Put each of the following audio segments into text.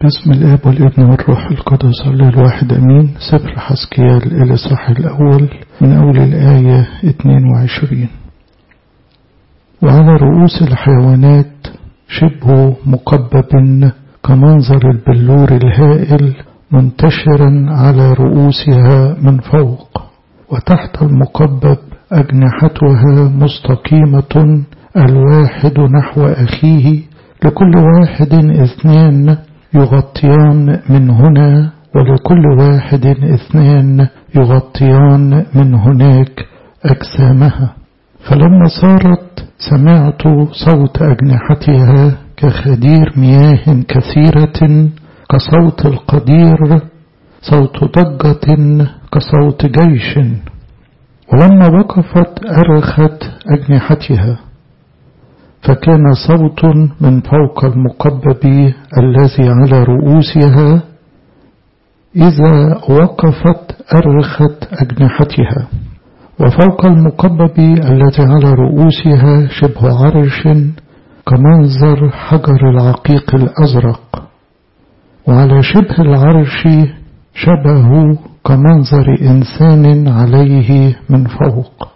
بسم الآب والابن والروح القدس الله الواحد أمين. سفر حسقيال الإصحاح الأول من أول الآية 22. وعلى رؤوس الحيوانات شبه مقبب كمنظر البلور الهائل منتشرا على رؤوسها من فوق، وتحت المقبب أجنحتها مستقيمة الواحد نحو أخيه، لكل واحد اثنان يغطيان من هنا، ولكل واحد اثنان يغطيان من هناك أجسامها. فلما صارت سمعت صوت أجنحتها كخدير مياه كثيرة، كصوت القدير، صوت ضجة كصوت جيش. ولما وقفت أرخت أجنحتها، فكان صوت من فوق المقبب الذي على رؤوسها، إذا وقفت أرخت أجنحتها. وفوق المقبب الذي على رؤوسها شبه عرش كمنظر حجر العقيق الأزرق، وعلى شبه العرش شبه كمنظر إنسان عليه من فوق.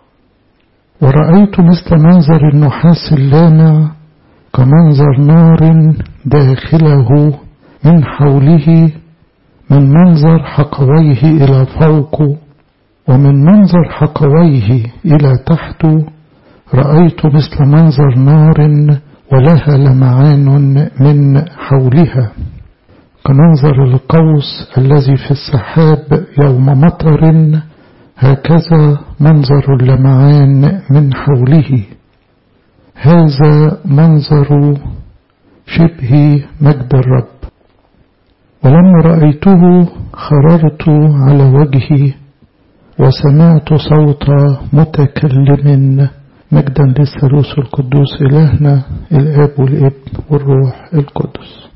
ورأيت مثل منظر النحاس اللامع كمنظر نار داخله من حوله، من منظر حقويه إلى فوق، ومن منظر حقويه إلى تحت رأيت مثل منظر نار ولها لمعان من حولها، كمنظر القوس الذي في السحاب يوم مطر، هكذا منظر اللمعان من حوله. هذا منظر شبه مجد الرب. ولما رأيته خررت على وجهي، وسمعت صوت متكلم. مجدا للثالوث القدوس إلهنا الآب والابن والروح القدس.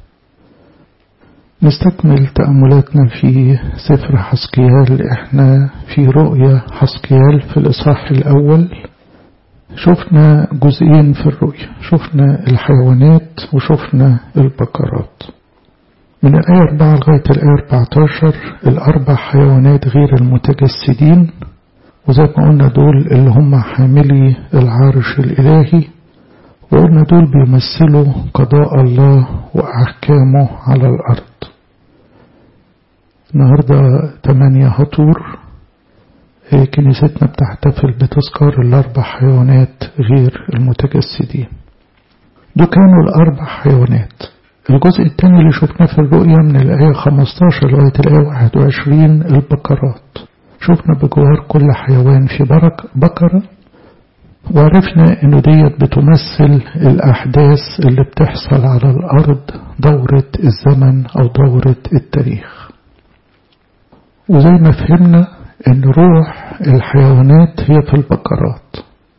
نستكمل تأملاتنا في سفر حسقيال. احنا في رؤيا حسقيال في الإصحاح الأول. شفنا جزئين في الرؤيا، شفنا الحيوانات وشفنا البقرات. من الآية 4 لغاية الآية 14 الأربع حيوانات غير المتجسدين، وزي ما قلنا دول اللي هم حاملي العرش الإلهي، وقلنا دول بيمثلوا قضاء الله وأحكامه على الأرض. النهاردة 8 هطور كنيستنا بتحتفل بتذكار الأربع حيوانات غير المتجسدين. دول كانوا الأربع حيوانات. الجزء الثاني اللي شفناه في الرؤيا من الآية 15 لغاية الآية 21 البقرات. شفنا بجوار كل حيوان في بقرة، وعرفنا انه ديت بتمثل الأحداث اللي بتحصل على الأرض، دورة الزمن أو دورة التاريخ. وزي ما فهمنا ان روح الحيوانات هي في البقرات،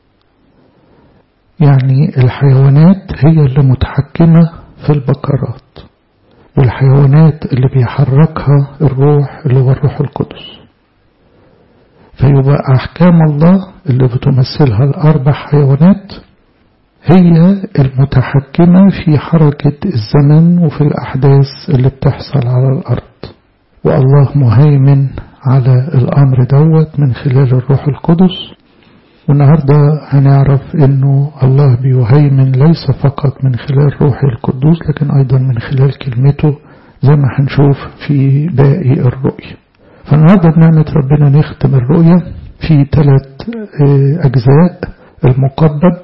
يعني الحيوانات هي اللي متحكمة في البقرات، والحيوانات اللي بيحركها الروح اللي هو الروح القدس. فيبقى أحكام الله اللي بتمثلها الأربع حيوانات هي المتحكمة في حركة الزمن وفي الأحداث اللي بتحصل على الأرض، والله مهيمن على الأمر دوت من خلال الروح القدس. والنهاردة هنعرف انه الله بيهيمن ليس فقط من خلال روح القدوس، لكن ايضا من خلال كلمته زي ما هنشوف في باقي الرؤية. فالنهاردة بنعمة ربنا نختم الرؤية في 3 أجزاء: المقبب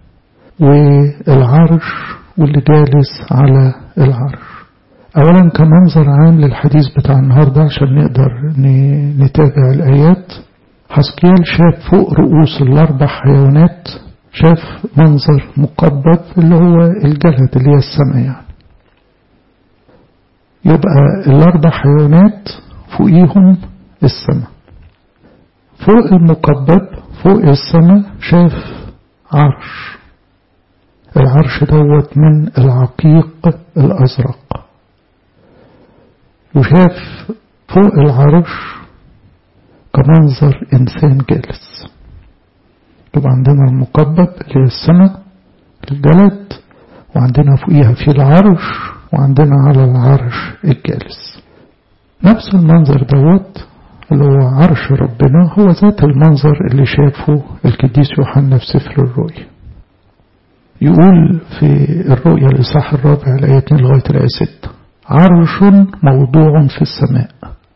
والعرش واللي جالس على العرش. أولا كمنظر عام للحديث بتاع النهاردة عشان نقدر نتابع الآيات. حسقيال شاف فوق رؤوس الأربع حيوانات، شاف منظر مقبب اللي هو الجلد اللي هي السماء يعني. يبقى الأربع حيوانات فوقيهم السماء. فوق المقبب فوق السماء شاف عرش. العرش دوت من العقيق الأزرق. وشاف فوق العرش كمنظر إنسان جالس. يبقى عندنا المقبب اللي هي السماء الجلد، وعندنا فوقيها في العرش وعندنا على العرش الجالس. نفس المنظر دوت اللي هو عرش ربنا هو ذات المنظر اللي شافه القديس يوحنا في سفر الرؤيا. يقول في الرؤيا الإصحاح 4 الآية 2 لغاية الآية 6: عرش موضوع في السماء.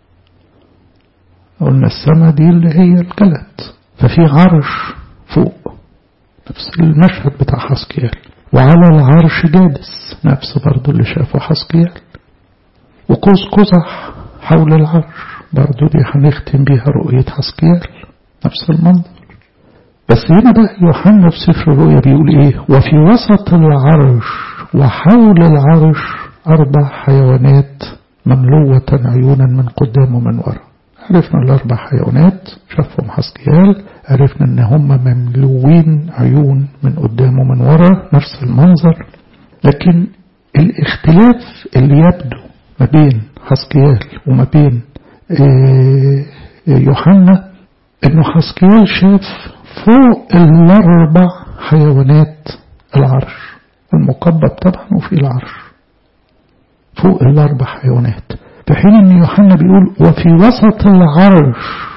قلنا السماء دي اللي هي الجلد، ففي عرش فوق نفس المشهد بتاع حسقيال، وعلى العرش جالس نفس برضو اللي شافه حسقيال، وقوس قزح حول العرش برضو دي هنختم بيها رؤية حسقيال نفس المنظر. بس هنا بقى يوحنا في سفر الرؤيا بيقول ايه؟ وفي وسط العرش وحول العرش 4 حيوانات مملوة عيونا من قدام ومن وراء. عرفنا ال4 حيوانات شافهم حسقيال، عرفنا ان هم مملوين عيون من قدام ومن وراء نفس المنظر. لكن الاختلاف اللي يبدو ما بين حسقيال وما بين يوحنا انه حسقيال شاف فوق ال4 حيوانات العرش المقبب طبعا وفي العرش فوق ال4 حيوانات، في حين ان يوحنا بيقول وفي وسط العرش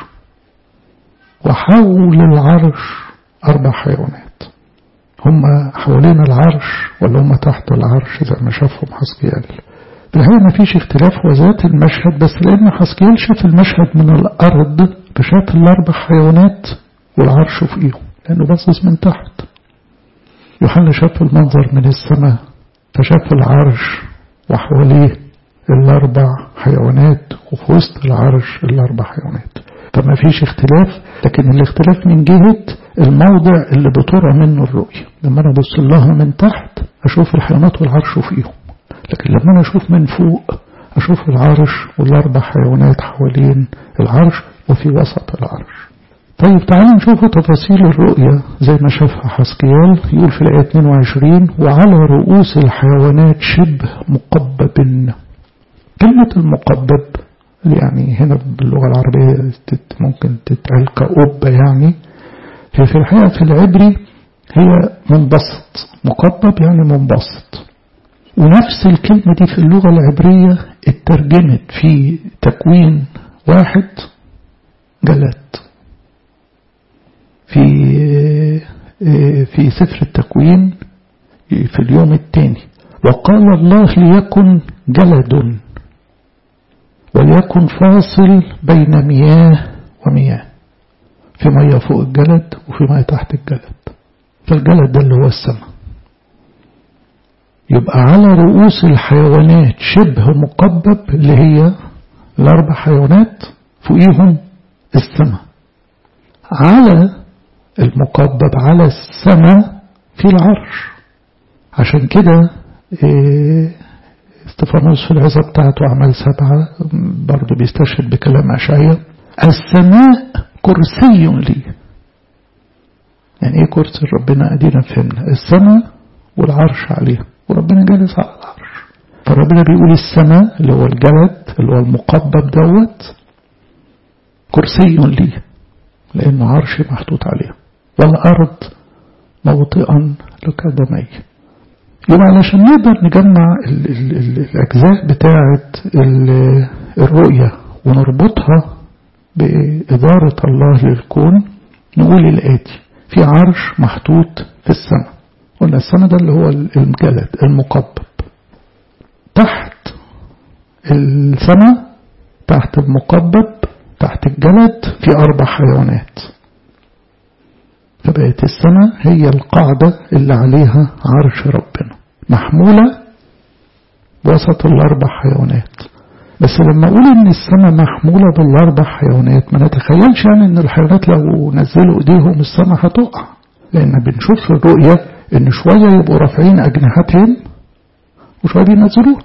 وحول العرش 4 حيوانات. هم حوالين العرش ولا هم تحت العرش زي ما شافهم حسقيال؟ بالحقيقة ما فيش اختلاف، هو ذات المشهد، بس لأن حسقيال شاف المشهد من الأرض فشاف ال4 حيوانات والعرش فوقيهم لأنه باصص من تحت. يوحنا شاف المنظر من السماء فشاف العرش وحواليه ال4 حيوانات وفي وسط العرش ال4 حيوانات، فما فيش اختلاف. لكن الاختلاف من جهة الموضع اللي بترى منه الرؤية. لما أنا أبص لها من تحت أشوف الحيوانات والعرش فوقيهم، لكن لما أنا أشوف من فوق أشوف العرش وال4 حيوانات حوالين العرش وفي وسط العرش. طيب تعالوا نشوف تفاصيل الرؤية زي ما شافها حسقيال. يقول في الآية 22 وعلى رؤوس الحيوانات شبه مقبب. كلمة المقبب يعني هنا باللغة العربية ممكن تتقال كأب، يعني هي في الحقيقة في العبري هي منبسط. مقبب يعني منبسط، ونفس الكلمة دي في اللغة العبرية اترجمت في تكوين 1 جلد. في سفر التكوين في اليوم الثاني وقال الله ليكن جلد وليكن فاصل بين مياه ومياه، في مياه فوق الجلد وفي مياه تحت الجلد. فالجلد ده اللي هو السماء. يبقى على رؤوس الحيوانات شبه مقبب اللي هي ال4 حيوانات فوقيهم السماء. على المقبب على السماء في العرش. عشان كده استفانوس في العظة بتاعته أعمال 7 برضو بيستشهد بكلام أشعياء: السماء كرسي لي. يعني ايه كرسي ربنا؟ ادينا فهمنا السماء والعرش عليها وربنا جالس على العرش. فربنا بيقول السماء اللي هو الجلد اللي هو المقبب دوت كرسي لي لأنه عرش محطوط عليه، والأرض موطئا لقدمي. يبقى علشان نقدر نجمع الأجزاء بتاعة الرؤية ونربطها بإدارة الله للكون نقول الآتي: في عرش محطوط في السماء. قلنا السماء ده اللي هو الجلد المقبب. تحت السماء تحت المقبب تحت الجلد في 4 حيوانات. فبقت السماء هي القاعدة اللي عليها عرش ربنا محمولة وسط ال4 حيوانات. بس لما أقول إن السماء محمولة بال4 حيوانات ما نتخيلش يعني إن الحيوانات لو نزلوا إيديهم السماء هتقع، لأن بنشوف في الرؤية إن شوية يبقوا رافعين أجنحتهم وشوية بينزلوها.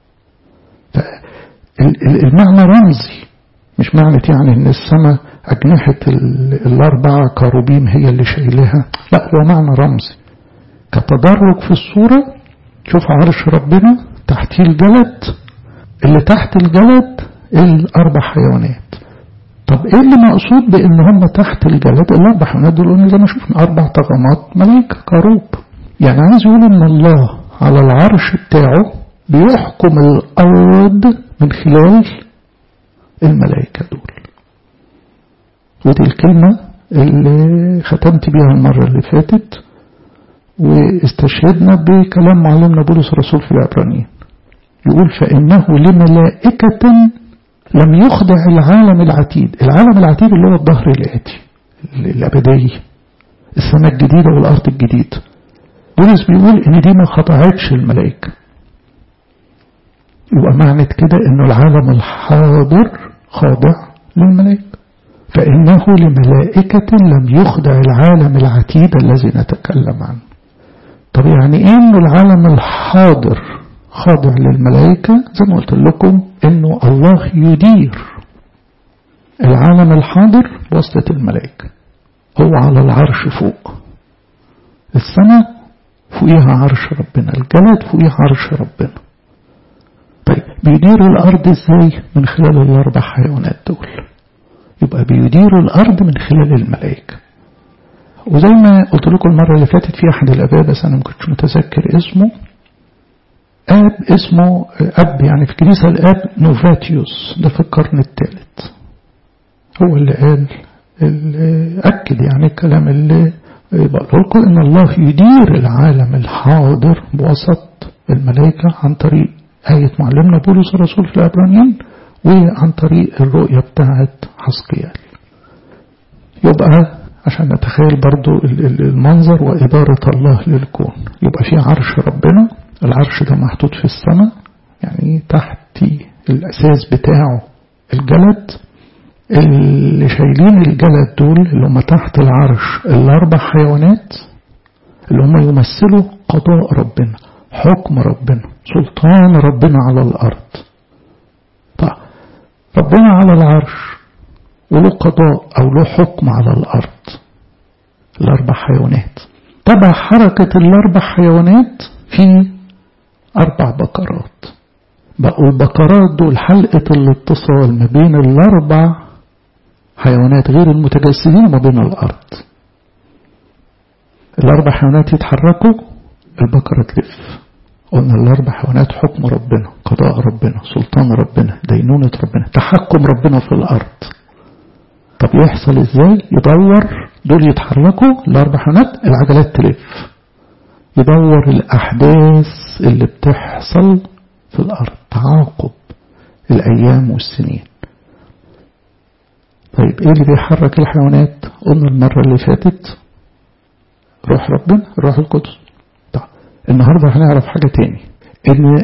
المعنى رمزي، مش معنى يعني إن السماء أجنحة ال4 كروبيم هي اللي شايلها، لا، هو معنى رمزي كتدرج في الصورة. شوف عرش ربنا تحتيه الجلد، اللي تحت الجلد ال4 حيوانات. طب ايه اللي مقصود بان هم تحت الجلد؟ ال4 حيوانات دول زي ما شفنا 4 طغمات ملائكة كروب. يعني عايز يقول ان الله على العرش بتاعه بيحكم الأرض من خلال الملائكة دول. ودي الكلمة اللي ختمت بيها المرة اللي فاتت، واستشهدنا بكلام معلمنا بولس الرسول في العبرانيين. يقول فإنه لملائكة لم يخضع العالم العتيد. العالم العتيد اللي هو الظهر الآتي الأبدية، السماء الجديدة والأرض الجديدة. بولس بيقول إن دي ما خضعتش الملائكة. يبقى معنى كده إنه العالم الحاضر خاضع للملائكة. فإنه لملائكة لم يخضع العالم العتيد الذي نتكلم عنه. طب يعني إيه إنه العالم الحاضر خاضع للملائكة؟ زي ما قلت لكم إنه الله يدير العالم الحاضر بواسطة الملائكة. هو على العرش فوق، السماء فوقيها عرش ربنا، الجلد فوقيها عرش ربنا. طيب بيديروا الأرض إزاي؟ من خلال الأربع حيوانات دول. يبقى بيديروا الأرض من خلال الملائكة. وزي ما قلت لكم المرة اللي فاتت في أحد الآباء، بس أنا ما كنتش متذكر اسمه، اسمه أب يعني في كنيسة الآب نوفاتيوس، ده في القرن الثالث. هو اللي قال أكد يعني الكلام اللي بقوله لكم، إن الله يدير العالم الحاضر بوسط الملائكة عن طريق آية معلمنا بولس الرسول في العبرانيين، وعن طريق الرؤية بتاعة حسقيال. يبقى عشان نتخيل برضو المنظر وإدارة الله للكون، يبقى في عرش ربنا، العرش ده محطوط في السماء، يعني تحت الأساس بتاعه الجلد. اللي شايلين الجلد دول اللي هم تحت العرش الأربع حيوانات اللي هم يمثلوا قضاء ربنا، حكم ربنا، سلطان ربنا على الأرض. طيب ربنا على العرش وله قضاء أو له حكم على الأرض. الأربع حيوانات تبع حركة الأربع حيوانات في 4 بقرات. بقوا البقرات دول حلقة الاتصال ما بين الأربع حيوانات غير المتجسدين وما بين الأرض. الأربع حيوانات يتحركوا، البقرة تلف. قلنا الأربع حيوانات حكم ربنا، قضاء ربنا، سلطان ربنا، دينونة ربنا، تحكم ربنا في الأرض. طب يحصل ازاي؟ يدور دول يتحركوا الأربع حيوانات، العجلات تلف، يدور الأحداث اللي بتحصل في الأرض، تعاقب الأيام والسنين. طيب ايه اللي بيحرك الحيوانات؟ قلنا المرة اللي فاتت روح ربنا، الروح القدس. طيب النهاردة هنعرف حاجة تاني، ان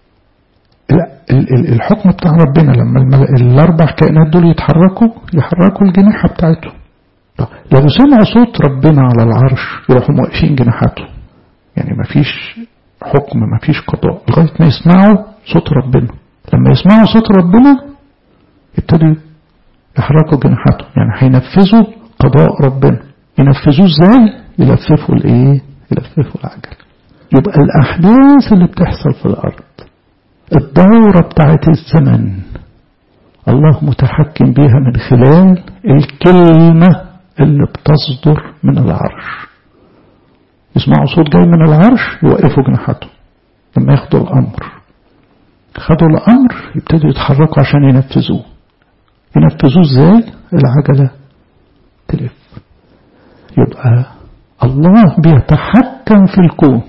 الحكم بتاع ربنا لما الأربع كائنات دول يحركوا الجناحة بتاعتهم. طيب لو سمعوا صوت ربنا على العرش يروحوا موقفين جناحاته، يعني مفيش حكم، مفيش قضاء لغاية ما يسمعوا صوت ربنا. لما يسمعوا صوت ربنا يبتدوا يحركوا جناحاتهم، يعني هينفذوا قضاء ربنا. ينفذوه ازاي؟ يلففوا الايه؟ يلففوا العجل. يبقى الأحداث اللي بتحصل في الأرض، الدورة بتاعت الزمن، الله متحكم بيها من خلال الكلمة اللي بتصدر من العرش. يسمعوا صوت جاي من العرش يوقفوا جناحاتهم. لما ياخدوا الأمر، خدوا الأمر يبتدوا يتحركوا عشان ينفذوه. ينفذوه ازاي؟ العجلة تلف. يبقى الله بيتحكم في الكون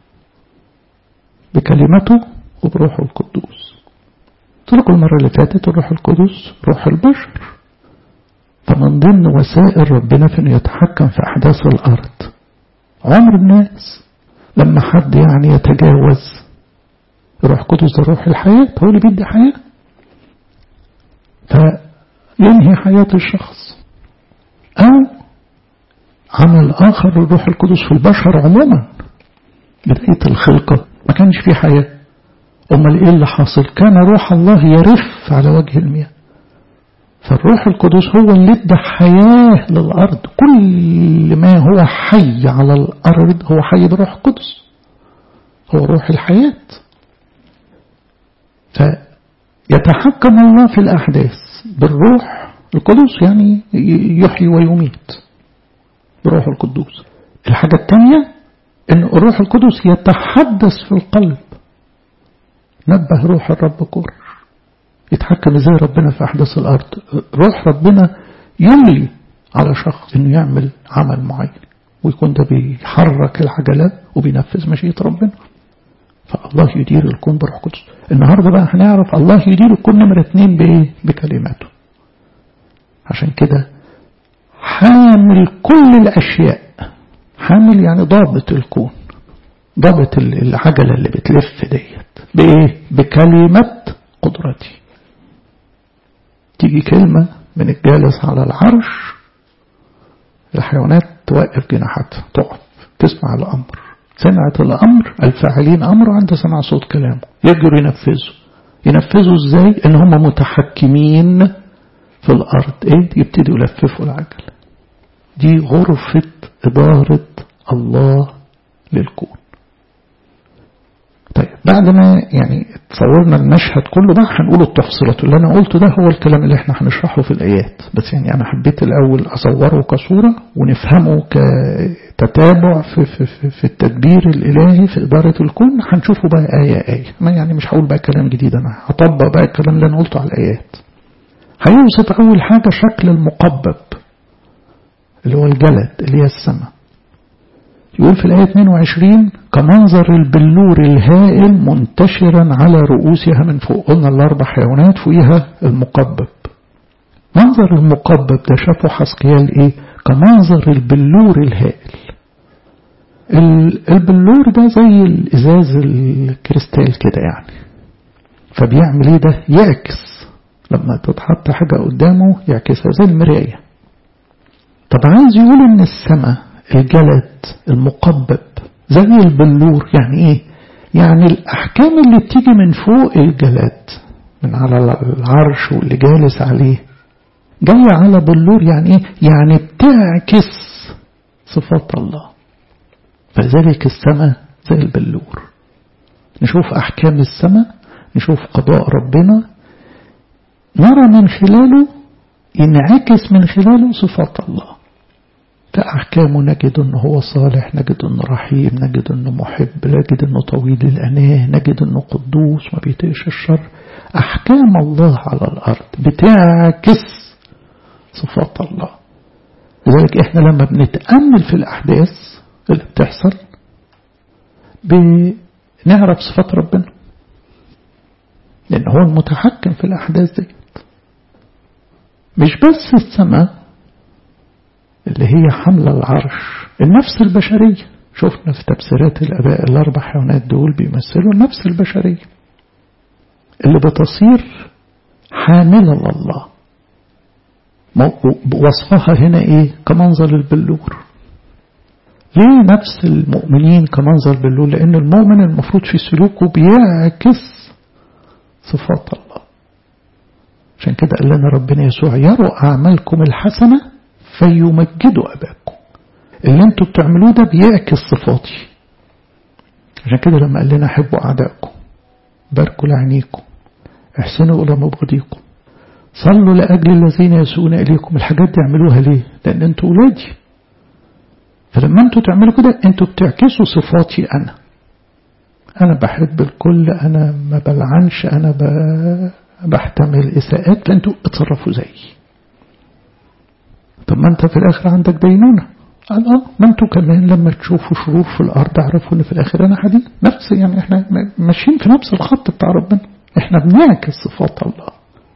بكلمته وبروحه القدوس. قلت لكم المرة اللي فاتت الروح القدس روح البشر، فمن ضمن وسائل ربنا في انه يتحكم في احداث الارض عمر الناس. لما حد يعني يتجاوز، الروح القدس ده روح الحياة، هو اللي بيدي حياة، فينهي حياة الشخص. او عمل اخر الروح القدس في البشر عموما، بداية الخلقة ما كانش فيه حياة، امال ايه اللي حاصل؟ كان روح الله يرف على وجه المياه. فالروح القدس هو اللي ادى حياة للأرض. كل ما هو حي على الأرض هو حي بالروح القدس، هو روح الحياة. فيتحكم الله في الأحداث بالروح القدس، يعني يحيي ويميت بروح القدوس. الحاجة الثانية ان الروح القدس يتحدث في القلب، نبه روح الرب كورش. يتحكم ازاي ربنا في أحداث الأرض؟ روح ربنا يملي على شخص انه يعمل عمل معين، ويكون ده بيحرك العجلات وبينفذ مشيئة ربنا. فالله يدير الكون بروح قدس. النهاردة بقى هنعرف الله يدير الكون نمرة 2 بإيه؟ بكلماته. عشان كده حامل كل الأشياء، حامل يعني ضابط الكون، ضابط العجلة اللي بتلف ديت بإيه؟ بكلمة قدرتي. تيجي كلمة من الجالس على العرش، الحيوانات توقف جناحاتها، تقف تسمع الأمر. سمعت الأمر، الفاعلين أمره عند سمع صوت كلامه يجروا ينفذوا ازاي؟ ان هم متحكمين في الأرض. ايه؟ يبتدوا يلففوا العجل. دي غرفة إدارة الله للكون. طيب بعد ما يعني تصورنا المشهد كله بقى هنقول التفصيلات. اللي أنا قلته ده هو الكلام اللي احنا هنشرحه في الآيات، بس يعني أنا حبيت الأول أصوره كصورة ونفهمه كتتابع في التدبير الإلهي في إدارة الكون. هنشوفه بقى آية. ما يعني مش هقول بقى كلام جديد، أنا هطبق بقى الكلام اللي أنا قلته على الآيات. هيوصف أول حاجة شكل المقبب اللي هو الجلد اللي هي السماء. يقول في الآية 22 كمنظر البلور الهائل منتشرا على رؤوسها من فوق. قلنا الأربع حيوانات فوقها المقبب. منظر المقبب ده شافه حسقيال ايه؟ كمنظر البلور الهائل. البلور ده زي الإزاز الكريستال كده يعني. فبيعمل ايه ده؟ يعكس. لما تتحط حاجة قدامه يعكسها زي المراية. طب عايز يقول ان السماء الجلد المقبب زي البلور. يعني ايه؟ يعني الأحكام اللي بتيجي من فوق الجلد من على العرش واللي جالس عليه جاية على بلور. يعني ايه؟ يعني بتعكس صفات الله. فذلك السماء زي البلور. نشوف أحكام السماء، نشوف قضاء ربنا، نرى من خلاله، ينعكس من خلاله صفات الله. كأحكامه نجد أنه هو صالح، نجد أنه رحيم، نجد أنه محب، نجد أنه طويل الأناه، نجد أنه قدوس ما بيطيقش الشر. أحكام الله على الأرض بتعكس صفات الله. لذلك إحنا لما بنتأمل في الأحداث اللي بتحصل بنعرف صفات ربنا، لأن هو المتحكم في الأحداث دي. مش بس السماء اللي هي حمل العرش، النفس البشرية. شفنا في تفسيرات الآباء الأربع حيوانات دول بيمثلوا النفس البشرية اللي بتصير حاملة لله. وصفها هنا ايه؟ كمنظر البلور. ليه نفس المؤمنين كمنظر البلور؟ لأن المؤمن المفروض في سلوكه بيعكس صفات الله. عشان كده قال لنا ربنا يسوع يروا أعمالكم الحسنة فيمجدوا أباكم. اللي انتوا بتعملوه ده بيعكس صفاتي. عشان كده لما قال لنا حبوا أعدائكم، باركوا لعينيكم، احسنوا إلى مبغضيكم، صلوا لأجل الذين يسوءون إليكم. الحاجات دي اعملوها ليه؟ لأن انتوا أولادي. فلما انتوا تعملوا كده انتوا بتعكسوا صفاتي أنا بحب الكل، أنا ما بلعنش، أنا بحتمل إساءات، لأنتوا اتصرفوا زيي. طب ما انت في الآخر عندك دينونة. ما انتوا كمان لما تشوفوا شرور في الأرض اعرفوا ان في الآخر أنا حديث. نفس يعني احنا ماشيين في نفس الخط بتاع ربنا، احنا بنعكس صفات الله.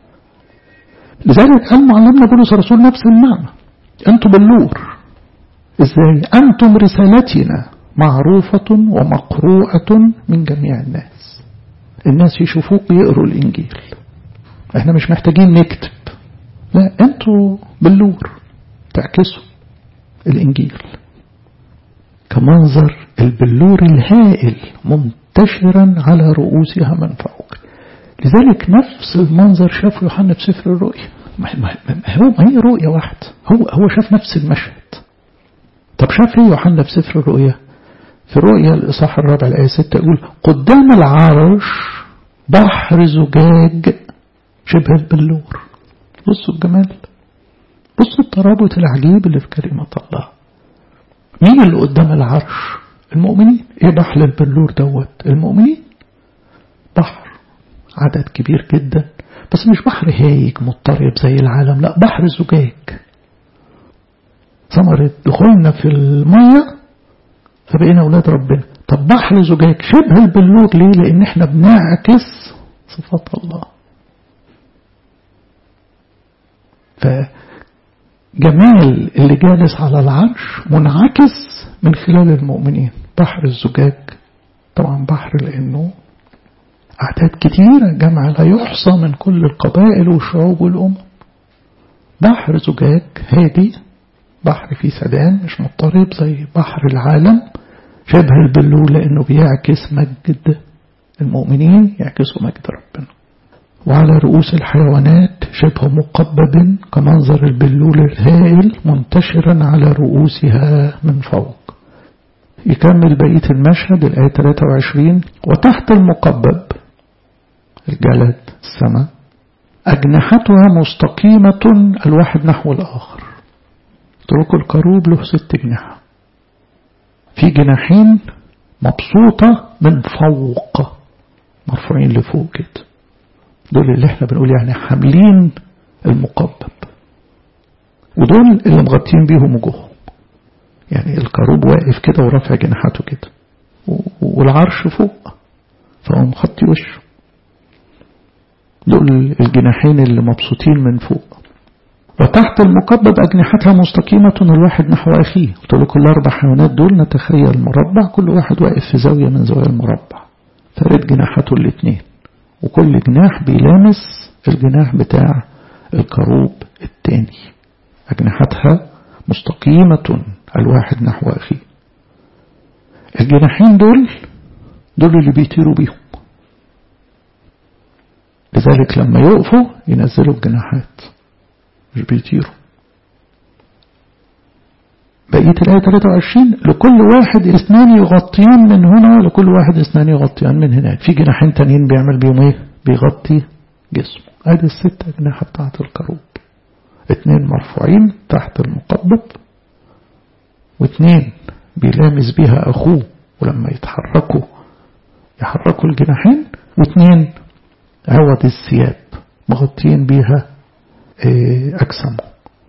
لذلك قال معلمنا بولس الرسول نفس المعنى. انتوا بلور. ازاي؟ انتم رسالتنا معروفة ومقروءة من جميع الناس. الناس يشوفوك يقروا الإنجيل. احنا مش محتاجين نكتب، لا انتوا بلور تعكسوا الإنجيل. كمنظر البلور الهائل منتشرا على رؤوسها من فوق. لذلك نفس المنظر شافه يوحنا في سفر الرؤيا. ما هي رؤيا واحدة. هو شاف نفس المشهد. طب شاف ايه يوحنا في سفر الرؤيا؟ في الرؤيا الإصحاح 4 الآية 6 يقول قدام العرش بحر زجاج شبه البلور. بصوا الجمال، بصوا الترابط العجيب اللي في كلمة الله. مين اللي قدام العرش؟ المؤمنين. ايه بحر البلور دوت؟ المؤمنين. بحر عدد كبير جدا، بس مش بحر هايج مضطرب زي العالم، لا بحر زجاج. ثمرة دخولنا في المية فبقينا أولاد ربنا. طب بحر زجاج شبه البلور ليه؟ لأن احنا بنعكس صفات الله. فجمال اللي جالس على العرش منعكس من خلال المؤمنين. بحر الزجاج طبعا بحر لأنه أعداد كتيرة، جمع لا يحصى من كل القبائل والشعوب والأمم. بحر زجاج هادي، بحر فيه سدان مش مضطرب زي بحر العالم. شبه البلور لأنه بيعكس مجد المؤمنين، يعكسوا مجد ربنا. وعلى رؤوس الحيوانات شبه مقبب كمنظر البلور الهائل منتشرا على رؤوسها من فوق. يكمل بقية المشهد الآية 23: وتحت المقبب الجلد السماء أجنحتها مستقيمة الواحد نحو الآخر. طرق الكروب له 6 جناح، في جناحين مبسوطة من فوق مرفوعين لفوق كده، دول اللي احنا بنقول يعني حاملين المقبب، ودول اللي مغطين بيهم وجوههم. يعني الكروب واقف كده ورافع جناحاته كده، والعرش فوق فهو مغطي وشه. دول الجناحين اللي مبسوطين من فوق. وتحت المقبب أجنحتها مستقيمة الواحد نحو أخيه. قلت له كل 4 حيوانات دول نتخيل مربع، كل واحد واقف في زاوية من زوايا المربع، فرد جناحاته الاثنين، وكل جناح بيلامس الجناح بتاع الكروب الثاني. أجنحتها مستقيمة الواحد نحو أخيه. الجناحين دول اللي بيطيروا بيهم، لذلك لما يقفوا ينزلوا الجناحات مش بيطيروا. بقية الآية 23: لكل واحد 2 يغطيان من هنا ولكل واحد 2 يغطيان من هناك. في جناحين تانيين بيعمل بيهم ايه؟ بيغطي جسمه. ادي 6 أجنحة بتاعت الكروب، 2 مرفوعين تحت المقبب، و2 بيلامس بيها أخوه ولما يحركوا الجناحين، و2 عوض الثياب مغطين بيها أجسامه.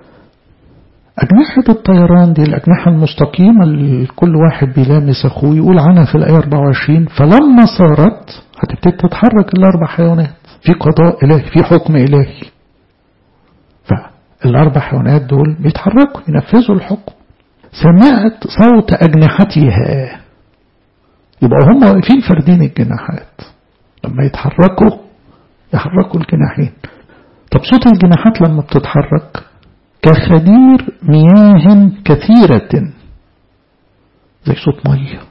أجنحة الطيران دي الأجنحة المستقيمة اللي كل واحد بيلامس أخوه، يقول عنها في الآية 24: فلما صارت هتبتدي تتحرك ال4 حيوانات في قضاء إلهي، في حكم إلهي. فال4 حيوانات دول بيتحركوا ينفذوا الحكم. سمعت صوت أجنحتها، يبقى هم واقفين فردين الجناحات، لما يحركوا الجناحين. طب صوت الجناحات لما بتتحرك كخدير مياه كثيرة، زي صوت مية.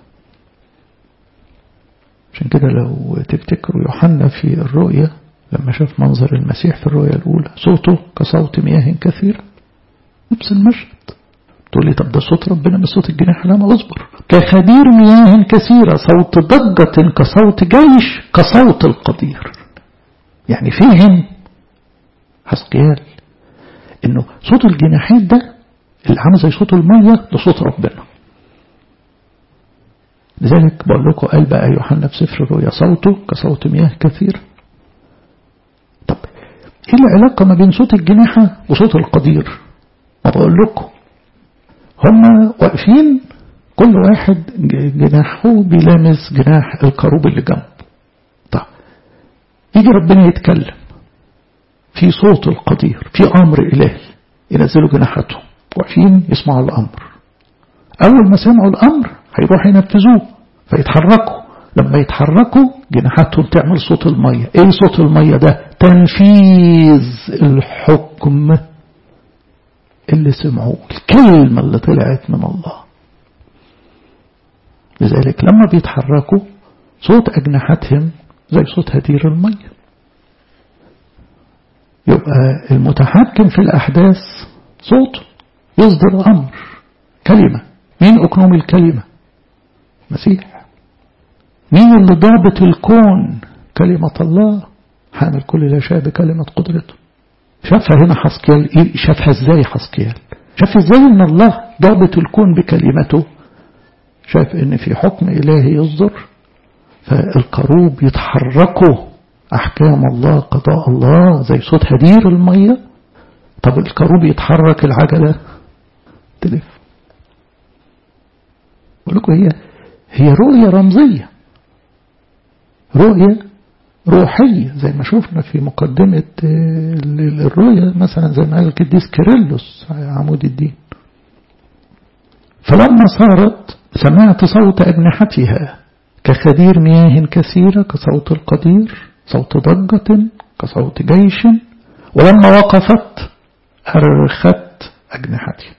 عشان كده لو تفتكروا يوحنا في الرؤيا لما شاف منظر المسيح في الرؤيا الأولى صوته كصوت مياه كثيرة، نفس المشهد. تقول لي طب ده صوت ربنا مش صوت الجناح؟ لا، ما اصبر. كخدير مياه كثيرة، صوت ضجة كصوت جيش كصوت القدير. يعني فهم حسقيال انه صوت الجناحات ده اللي عامل زي صوت المية ده صوت ربنا. لذلك بقول لكم قال بقى يوحنا في سفر الرؤيا صوته كصوت مياه كثير. طب ايه العلاقة ما بين صوت الجناحة وصوت القدير؟ ما بقول لكم هم واقفين كل واحد جناحه بيلامس جناح الكروب اللي جنبه. طب يجي ربنا يتكلم في صوت القدير، في أمر إلهي، ينزلوا جناحاتهم واقفين يسمعوا الأمر. أول ما سمعوا الأمر هيروح ينفذوه فيتحركوا. لما يتحركوا جناحاتهم تعمل صوت المية. ايه صوت المية ده؟ تنفيذ الحكم اللي سمعوه، الكلمة اللي طلعت من الله. لذلك لما بيتحركوا صوت أجنحتهم زي صوت هدير المية. يبقى المتحكم في الأحداث صوته، يصدر أمر، كلمة. مين أكنوم الكلمة؟ مسيح. مين اللي ضابط الكون؟ كلمة الله، حامل كل الأشياء بكلمة قدرته. شافها هنا حسقيال. إيه شافها ازاي حسقيال؟ شاف ازاي ان الله ضابط الكون بكلمته. شاف ان في حكم إلهي يصدر فالكروب يتحركوا أحكام الله، قضاء الله، زي صوت هدير المية. طب الكروب يتحرك، العجلة تلف. أقول لكم هي رؤية رمزية، رؤية روحية، زي ما شفنا في مقدمة الرؤية مثلا، زي ما قال القديس كيرلس عمود الدين. فلما صارت سمعت صوت أجنحتها كخدير مياه كثيرة، كصوت القدير، صوت ضجة كصوت جيش. ولما وقفت أرخت أجنحتها.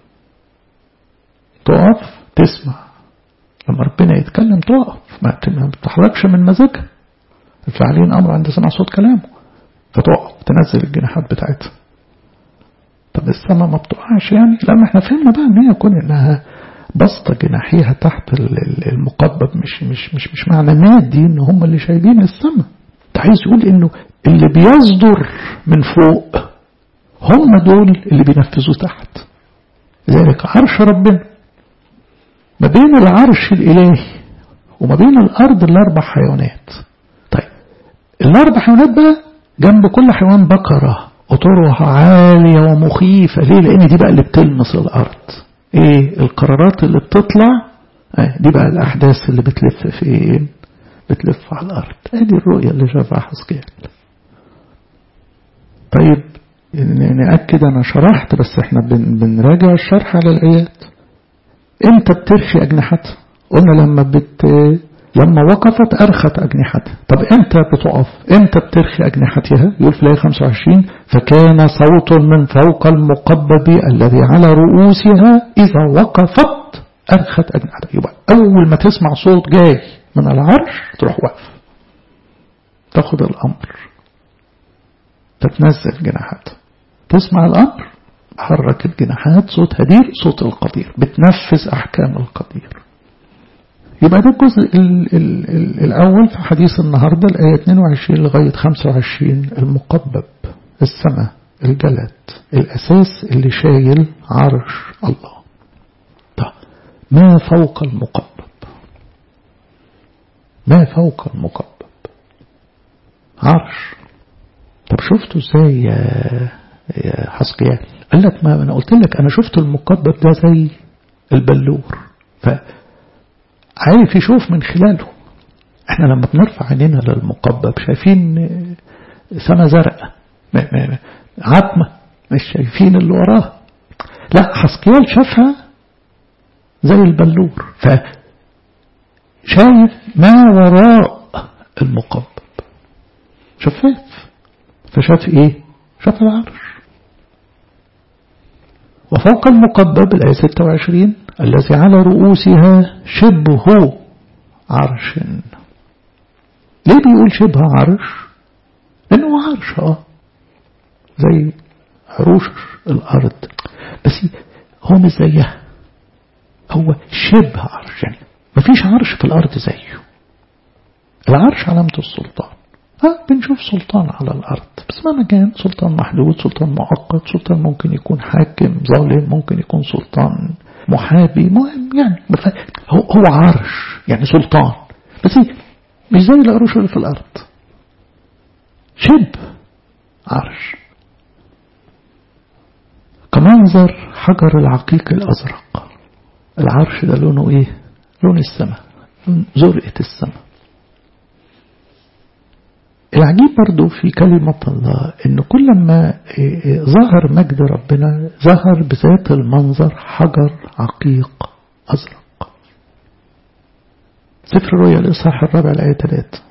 تقف تسمع، لما ربنا يتكلم تقف، ما بتحركش من مزاجها. الفاعلين أمر عند سمع صوت كلامه، فتقف تنزل الجناحات بتاعتها. طب السماء ما بتقعش يعني؟ لا، ما احنا فهمنا بقى ان هي يكون انها بسط جناحيها تحت المقبب، مش معنى مادي ان هم اللي شايلين السماء. ده عايز يقول انه اللي بيصدر من فوق هم دول اللي بينفذوا تحت. لذلك عرش ربنا ما بين العرش الإلهي وما بين الأرض الأربع حيوانات. طيب الأربع حيوانات بقى جنب كل حيوان بقرة قطورها عالية ومخيفة. ليه؟ لأن دي بقى اللي بتلمس الأرض. ايه القرارات اللي بتطلع؟ دي بقى الأحداث اللي بتلف فين؟ بتلف على الأرض. ادي الرؤية اللي شافها حزقيال. طيب نأكد، أنا شرحت بس احنا بنراجع الشرح على الآيات. امتى بترخي أجنحتها؟ قلنا لما وقفت أرخت أجنحتها. طب امتى بتقف؟ امتى بترخي أجنحتها؟ يقول في الآية 25: فكان صوت من فوق المقبب الذي على رؤوسها إذا وقفت أرخت أجنحتها. يبقى أول ما تسمع صوت جاي من العرش تروح واقف، تاخد الأمر، تتنزل جناحاتها، تسمع الأمر، حرك الجناحات، صوت هدير، صوت القدير، بتنفذ أحكام القدير. يبقى ده الجزء الأول في حديث النهاردة، الآية 22 لغاية 25. المقبب، السماء، الجلد، الأساس اللي شايل عرش الله. طيب ما فوق المقبب؟ ما فوق المقبب عرش. طب شفتوا ازاي يا حزقيال؟ قال لك ما انا قلت لك انا شفت المقبب ده زي البلور، عارف يشوف من خلاله. احنا لما بنرفع عينينا للمقبب شايفين سما زرقاء عتمة، مش شايفين اللي وراه. لا، حزقيال شافها زي البلور، فشايف ما وراء المقبب، شفاف. فشاف ايه؟ شاف العرش. وفوق المقبب الآية 26: الذي على رؤوسها شبه عرش. ليه بيقول شبه عرش؟ لأنه عرش زي عروش الأرض، بس هو مش زيها، هو شبه عرش. يعني مفيش عرش في الأرض زيه. العرش علامة السلطان. بنشوف سلطان على الأرض، بس مهما كان سلطان محدود، سلطان مؤقت، سلطان ممكن يكون حاكم ظالم، ممكن يكون سلطان محابي، مهم يعني هو عرش يعني سلطان، بس مش زي العروش اللي في الأرض، شبه عرش. كمنظر حجر العقيق الأزرق. العرش ده لونه ايه؟ لون السماء، لون زرقة السماء. العجيب برضو في كلمة الله إن كل ما ظهر مجد ربنا ظهر بذات المنظر حجر عقيق أزرق. سفر الرؤيا الإصحاح 4 الآية 3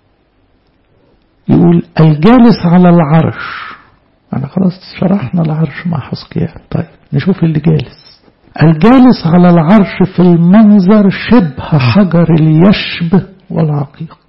يقول: الجالس على العرش. أنا خلاص شرحنا العرش مع حزقيال. طيب نشوف اللي جالس. الجالس على العرش في المنظر شبه حجر اليشب والعقيق.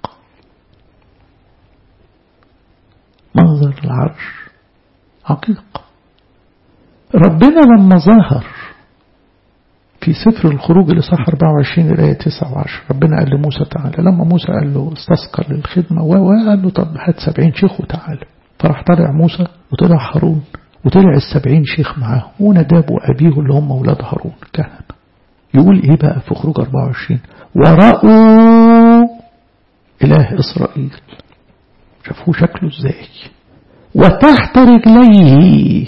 منظر العرش عقيق. ربنا لما ظهر في سفر الخروج الإصحاح 24 الآية 9 و10، ربنا قال لموسى تعالى. لما موسى قال له استثقل للخدمة وقال له طب هات 70 شيخ وتعالى، فراح طلع موسى وطلع هارون وطلع 70 شيخ معاه ونداب وأبيه اللي هم أولاد هارون كهنة. يقول إيه بقى في خروج 24؟ ورأوا إله إسرائيل. شافوه شكله ازاي. وتحت رجليه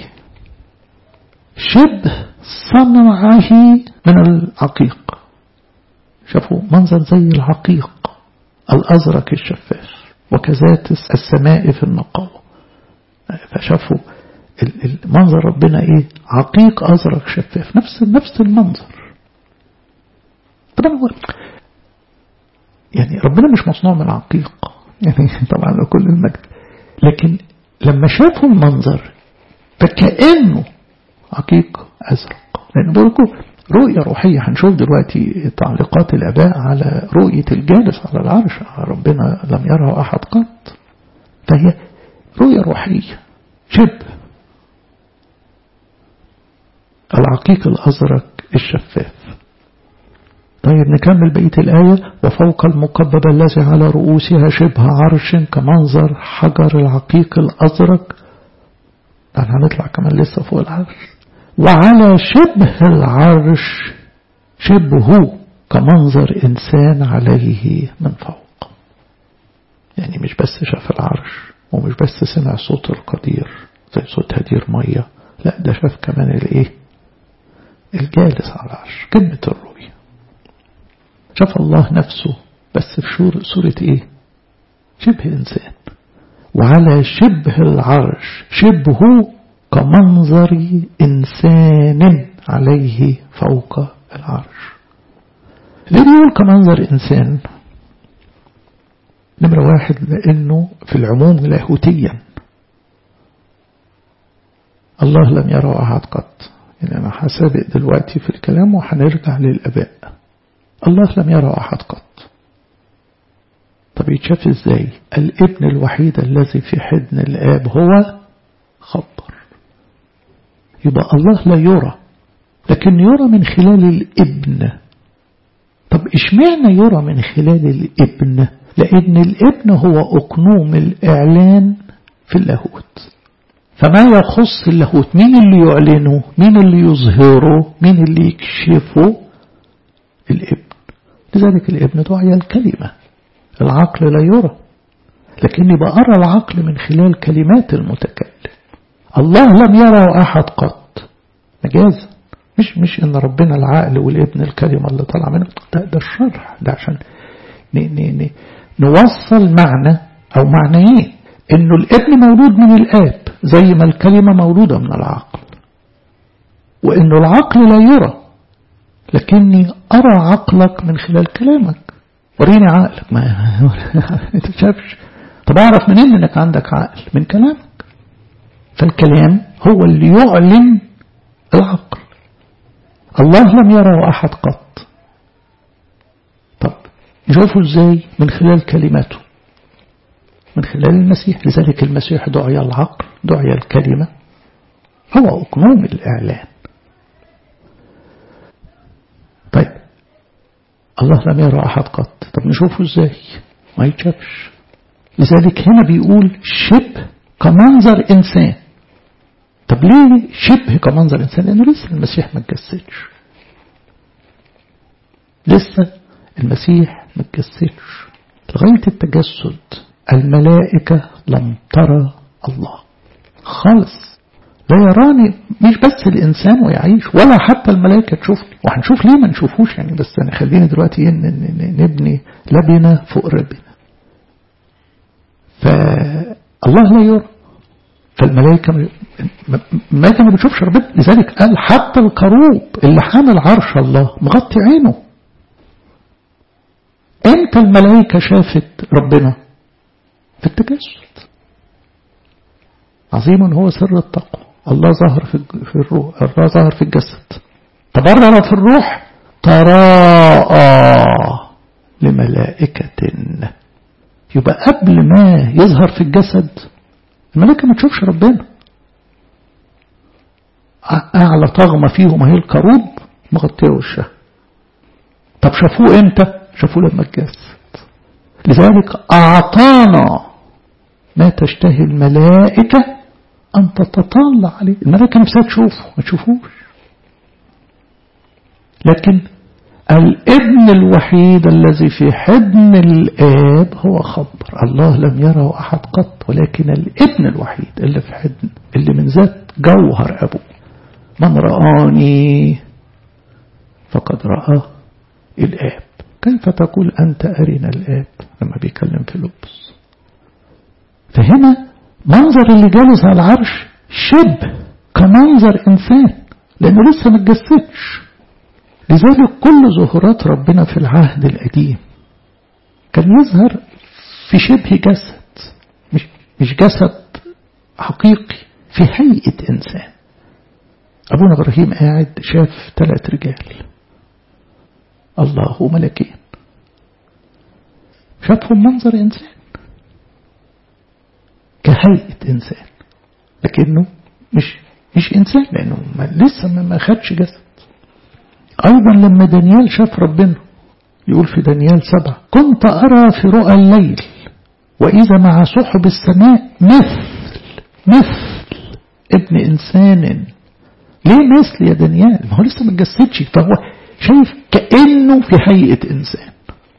شبه صنعه من العقيق. شافوا منظر زي العقيق الأزرق الشفاف، وكذات السماء في النقاوة. فشافوا المنظر ربنا ايه؟ عقيق أزرق شفاف، نفس المنظر. طبعا هو يعني ربنا مش مصنوع من عقيق يعني طبعا لكل المجد، لكن لما شافوا المنظر فكأنه عقيق أزرق. لأن بقولكم رؤية روحية. هنشوف دلوقتي تعليقات الآباء على رؤية الجالس على العرش، ربنا لم يره أحد قط. فهي رؤية روحية شبه العقيق الأزرق الشفاف. طيب نكمل بقية الآية. وفوق المقببة الذي على رؤوسها شبه عرش كمنظر حجر العقيق الأزرق. هنطلع كمان لسه فوق العرش. وعلى شبه العرش شبهه كمنظر إنسان عليه من فوق. يعني مش بس شاف العرش ومش بس سمع صوت القدير زي صوت هدير مية، لا ده شاف كمان الايه؟ الجالس على العرش. كلمة الرؤية شاف الله نفسه بس في صورة ايه؟ شبه إنسان. وعلى شبه العرش شبهه كمنظر إنسان عليه فوق العرش. ليه بيقول كمنظر إنسان؟ نمرة واحد لأنه في العموم لاهوتيا الله لم يره أحد قط. يعني أنا هسابق دلوقتي في الكلام وهنرجع للآباء. الله لم يره أحد قط. طب يتشاف ازاي؟ الابن الوحيد الذي في حضن الآب هو خبر. يبقى الله لا يرى لكن يرى من خلال الابن. طب اشمعنى يرى من خلال الابن؟ لأن الابن هو أقنوم الإعلان في اللاهوت. فما يخص اللاهوت مين اللي يعلنه؟ مين اللي يظهره؟ مين اللي يكشفه؟ الابن. لذلك الابن دعي الكلمة. العقل لا يرى لكني بأرى العقل من خلال كلمات المتكلم. الله لم يره أحد قط مجازا. مش ان ربنا العقل والابن الكلمة اللي طلع منه. ده الشرح ده عشان نوصل معنى او معنيين. انه الابن مولود من الاب زي ما الكلمة مولودة من العقل، وانه العقل لا يرى لكني ارى عقلك من خلال كلامك. وريني عقلك. ما انت شافش. طب اعرف منين انك عندك عقل؟ من كلامك. فالكلام هو اللي يعلن العقل. الله لم يره أحد قط. طب نشوفه ازاي؟ من خلال كلماته، من خلال المسيح. لذلك المسيح دعي العقل، دعي الكلمة، هو أقنوم الإعلان. طيب الله لم يره أحد قط. طب نشوفه ازاي؟ ما يتشافش. لذلك هنا بيقول شبه كمنظر إنسان. طب ليه شبه كمنظر إنسان؟ لأنه لسه المسيح ما اتجسدش. لسه المسيح ما اتجسدش. لغاية التجسد الملائكة لم ترى الله خالص. لا يراني مش بس الإنسان ويعيش ولا حتى الملائكة تشوفني. وهنشوف ليه ما نشوفوش يعني. بس أنا خليني دلوقتي نبني لبنة فوق ربنا. فالله لا يرى. فالملائكة ما بتشوفش ربنا. لذلك قال حتى الكروب اللي حامل عرش الله مغطي عينه. امتى الملائكة شافت ربنا؟ في التجسد. عظيم هو سر التقوى. الله ظهر في الروح، الله ظهر في الجسد، تبرر في الروح، تراءى لملائكة. يبقى قبل ما يظهر في الجسد الملائكة ما تشوفش ربنا. أعلى طغمة فيهم هي الكروب مغطية وشها. طب شافوه امتى؟ شافوه لما اتجسد. لذلك أعطانا ما تشتهي الملائكة أن تتطلع عليه. الملائكة نفسها تشوفه، ما تشوفوش. لكن الابن الوحيد الذي في حضن الآب هو خبر. الله لم يره أحد قط، ولكن الابن الوحيد اللي في حضن، اللي من ذات جوهر أبوه. من رآني فقد رأى الآب. كيف تقول أنت أرنا الآب لما بيكلم فيلبس؟ فهنا منظر اللي جالس على العرش شبه كمنظر إنسان، لأنه لسه ما اتجسدش. لذلك كل ظهورات ربنا في العهد القديم كان يظهر في شبه جسد، مش جسد حقيقي، في هيئة إنسان. أبونا إبراهيم قاعد شاف 3 رجال، الله وملكين، شافهم منظر إنسان كهيئة إنسان، لكنه مش إنسان، لأنه لسه ما خدش جسد. أيضا لما دانيال شاف ربنا يقول في دانيال 7: كنت أرى في رؤى الليل وإذا مع سحب السماء مثل ابن إنسان. ليه مثل يا دانيال؟ ما هو لسه ما اتجسدش، فهو شايف كأنه في هيئة إنسان.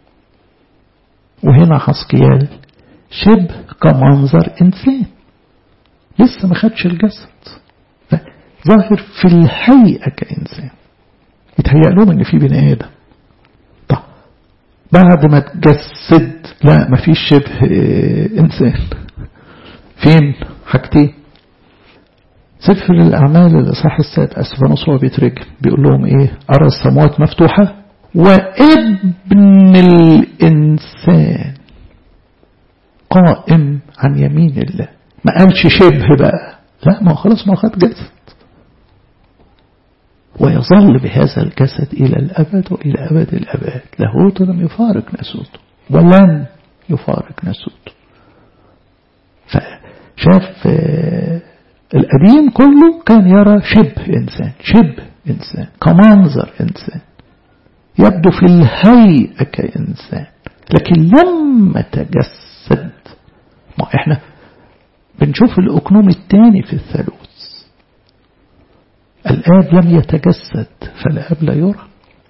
وهنا حسقيال شبه كمنظر إنسان، لسه ما خدش الجسد، ظاهر في الهيئة كإنسان. يتهيأ لهم ان في بني آدم. طب بعد ما تجسد لا، ما فيش شبه إنسان. فين؟ حاجتين. سفر الأعمال الإصحاح 7 استفانوس وهو بيترجم بيقول لهم ايه؟ أرى السماوات مفتوحة وابن الإنسان قائم عن يمين الله. ما قالش شبه بقى، لا، ما خلاص ما خد جسد، ويظل بهذا الجسد إلى الأبد وإلى أبد الأبد. لاهوت لم يفارق ناسوته ولن يفارق ناسوته. فشاف القديم كله كان يرى شبه إنسان كمنظر إنسان، يبدو في الهيئة كإنسان، لكن لما تجسد، ما إحنا بنشوف الأكنوم الثاني في الثالوث. الآب لم يتجسد فالآب لا يرى.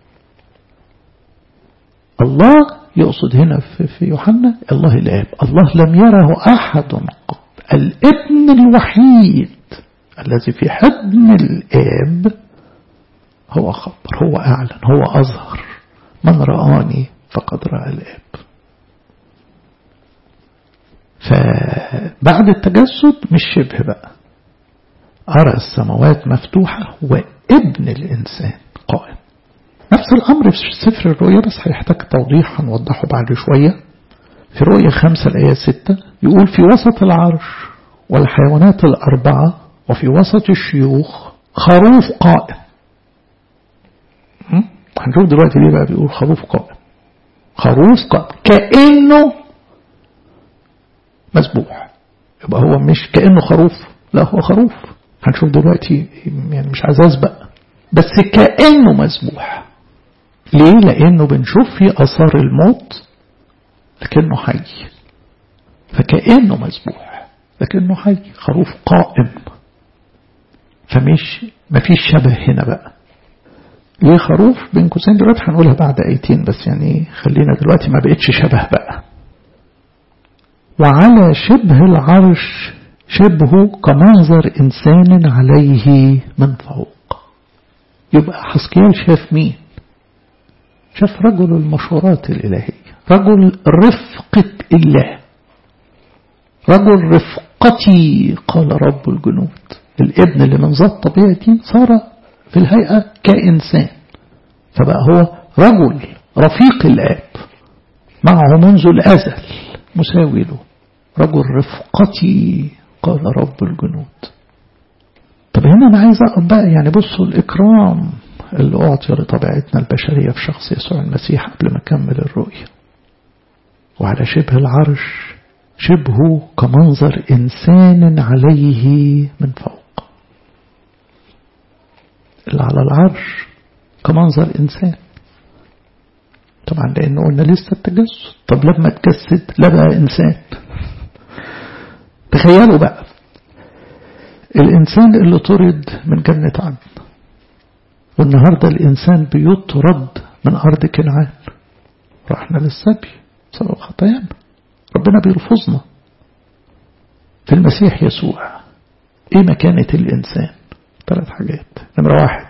الله يقصد هنا في يوحنا الله الآب. الله لم يره أحد قط. الابن الوحيد الذي في حضن الآب هو خبر، هو أعلن، هو أظهر. من رآني فقد رأى الآب. فبعد التجسد مش شبه بقى، أرى السماوات مفتوحة وابن الإنسان قائم. نفس الأمر في سفر الرؤيا، بس هيحتاج توضيح هنوضحه بعد شوية. في رؤيا 5 الآية 6 يقول: في وسط العرش والحيوانات 4 وفي وسط الشيوخ خروف قائم. هنشوف دلوقتي ليه بقى بيقول خروف قائم. خروف قائم كأنه مسبوح، يبقى هو مش كأنه خروف، لا هو خروف. هنشوف دلوقتي، يعني مش عايز أسبق، بس كأنه مسبوح. ليه؟ لأنه بنشوف فيه أثار الموت لكنه حي، فكأنه مسبوح لكنه حي، خروف قائم. ما فيش شبه هنا بقى. ليه خروف؟ بين قوسين دلوقتي هنقولها بعد آيتين، بس يعني خلينا دلوقتي ما بقتش شبه بقى. وعلى شبه العرش شبهه كمنظر إنسان عليه من فوق. يبقى حسقيال شاف مين؟ شاف رجل المشورات الإلهية، رجل رفقة الله، رجل رفقتي قال رب الجنود. الابن اللي من ذات طبيعتي صار في الهيئة كإنسان، فبقى هو رجل رفيق الآب معه منذ الأزل مساوي له. رجل رفقتي قال رب الجنود. طب هنا أنا عايز أقف بقى، يعني بصوا الإكرام اللي أعطي لطبيعتنا البشرية في شخص يسوع المسيح قبل ما أكمل الرؤية. وعلى شبه العرش شبهه كمنظر إنسان عليه من فوق. اللي على العرش كمنظر إنسان طبعا، لأنه قلنا لسه التجسد. طب لما تجسد لا بقى إنسان. تخيلوا بقى الإنسان اللي طرد من جنة عدن، والنهاردة الإنسان بيطرد من أرض كنعان، رحنا للسبي بسبب خطايانا. ربنا بيلفظنا في المسيح يسوع. ايه مكانة الإنسان؟ 3 حاجات. نمرة 1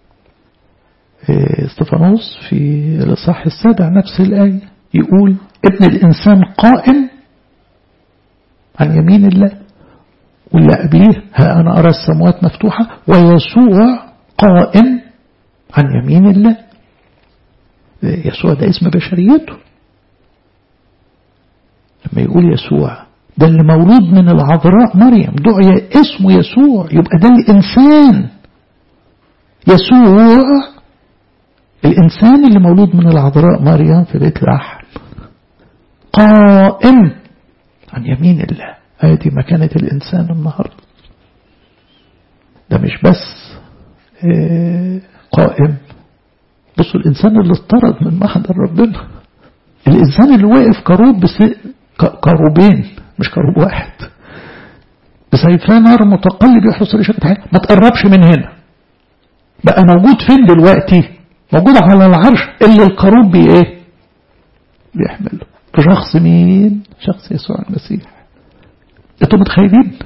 استفانوس في الإصحاح 7 نفس الآية يقول ابن الإنسان قائم عن يمين الله، واللي قبليه ها أنا أرى السماوات مفتوحة ويسوع قائم عن يمين الله. يسوع ده اسم بشريته. لما يقول يسوع ده اللي مولود من العذراء مريم دعي اسمه يسوع، يبقى ده الإنسان يسوع، الإنسان اللي مولود من العذراء مريم في بيت لحم قائم عن يمين الله. هذه مكانة الإنسان النهاردة. ده مش بس قائم، بصوا الإنسان اللي اضطرد من محضر ربنا، الإنسان اللي واقف كروب كروبين مش كروب واحد، بسيفان نار متقلب يحرس ريشة حياة. ما تقربش من هنا. بقى موجود فين دلوقتي؟ موجود على العرش اللي الكروب بيحمله في شخص مين؟ شخص يسوع المسيح. انتوا متخيلين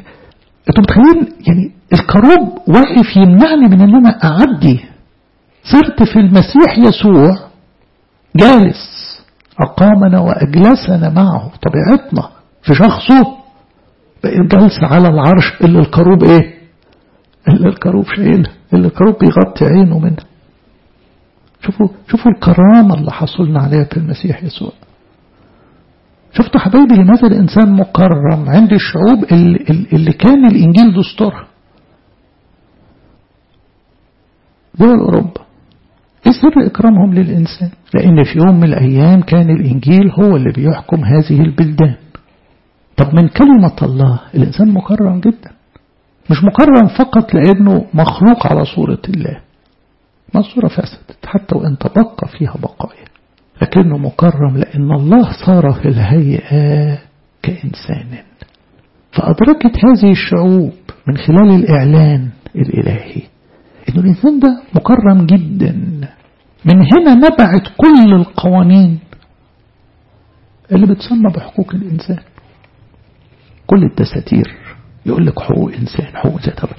يعني الكروب واقف يمنعني من ان انا اعدي. صرت في المسيح يسوع جالس أقامنا وأجلسنا معه، طبيعتنا في شخصه بقى جالس على العرش اللي الكروب اللي الكروب شايلها، اللي الكروب بيغطي عينه منها. شوفوا الكرامة اللي حصلنا عليها في المسيح يسوع. شفتوا حبايبي لماذا الإنسان مكرم عند الشعوب اللي كان الإنجيل دستورها؟ دول أوروبا ايه سر إكرامهم للإنسان؟ لأن في يوم من الأيام كان الإنجيل هو اللي بيحكم هذه البلدان. طب من كلمة الله الإنسان مكرم جدا. مش مكرم فقط لأنه مخلوق على صورة الله، ما الصورة فسدت حتى وإن تبقى فيها بقايا، لكنه مكرم لأن الله صار في الهيئة كإنسان. فأدركت هذه الشعوب من خلال الإعلان الإلهي إنه الإنسان ده مكرم جدا. من هنا نبعت كل القوانين اللي بتسمى بحقوق الإنسان. كل الدساتير يقول لك حقوق إنسان حقوق إنسان. طب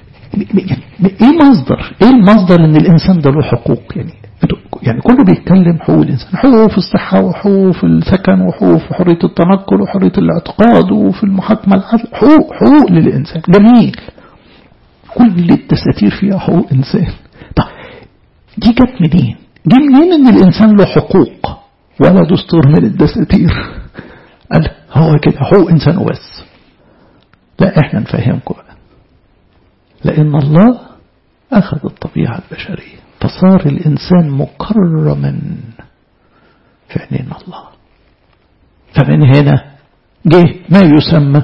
إيه المصدر إن الإنسان ده له حقوق؟ يعني كله بيتكلم حقوق الإنسان، حقوق في الصحة وحقوق في السكن وحقوق في حرية التنقل وحرية الاعتقاد وفي المحاكمة العدل. حقوق للإنسان جميل، كل الدساتير فيها حقوق إنسان. طب دي جت منين؟ دي منين إن الإنسان له حقوق ولا دستور من الدساتير؟ قال هو كده حقوق إنسان وبس. لا احنا نفهمكم بقى. لأن الله أخذ الطبيعة البشرية فصار الإنسان مكرما في عينين الله. فمن هنا جه ما يسمى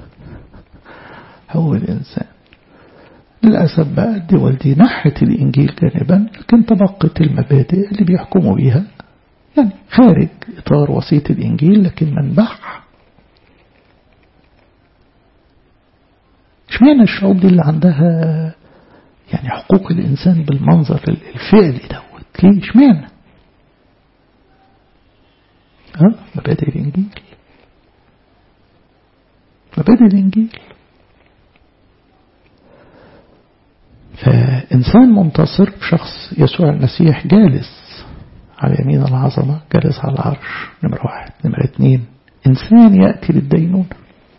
حقوق الإنسان. للأسف بقى الدول دي نحت الإنجيل جانبا، لكن تبقت المبادئ اللي بيحكموا بيها يعني خارج إطار وسيط الإنجيل لكن منبعها. اشمعنى الشعوب دي اللي عندها يعني حقوق الإنسان بالمنظر الفعلي دوت؟ ليه اشمعنى؟ مبادئ الإنجيل، مبادئ الإنجيل. فإنسان منتصر شخص يسوع المسيح جالس على يمين العظمة، جالس على العرش. نمرة 1. نمرة 2 إنسان يأتي للدينونة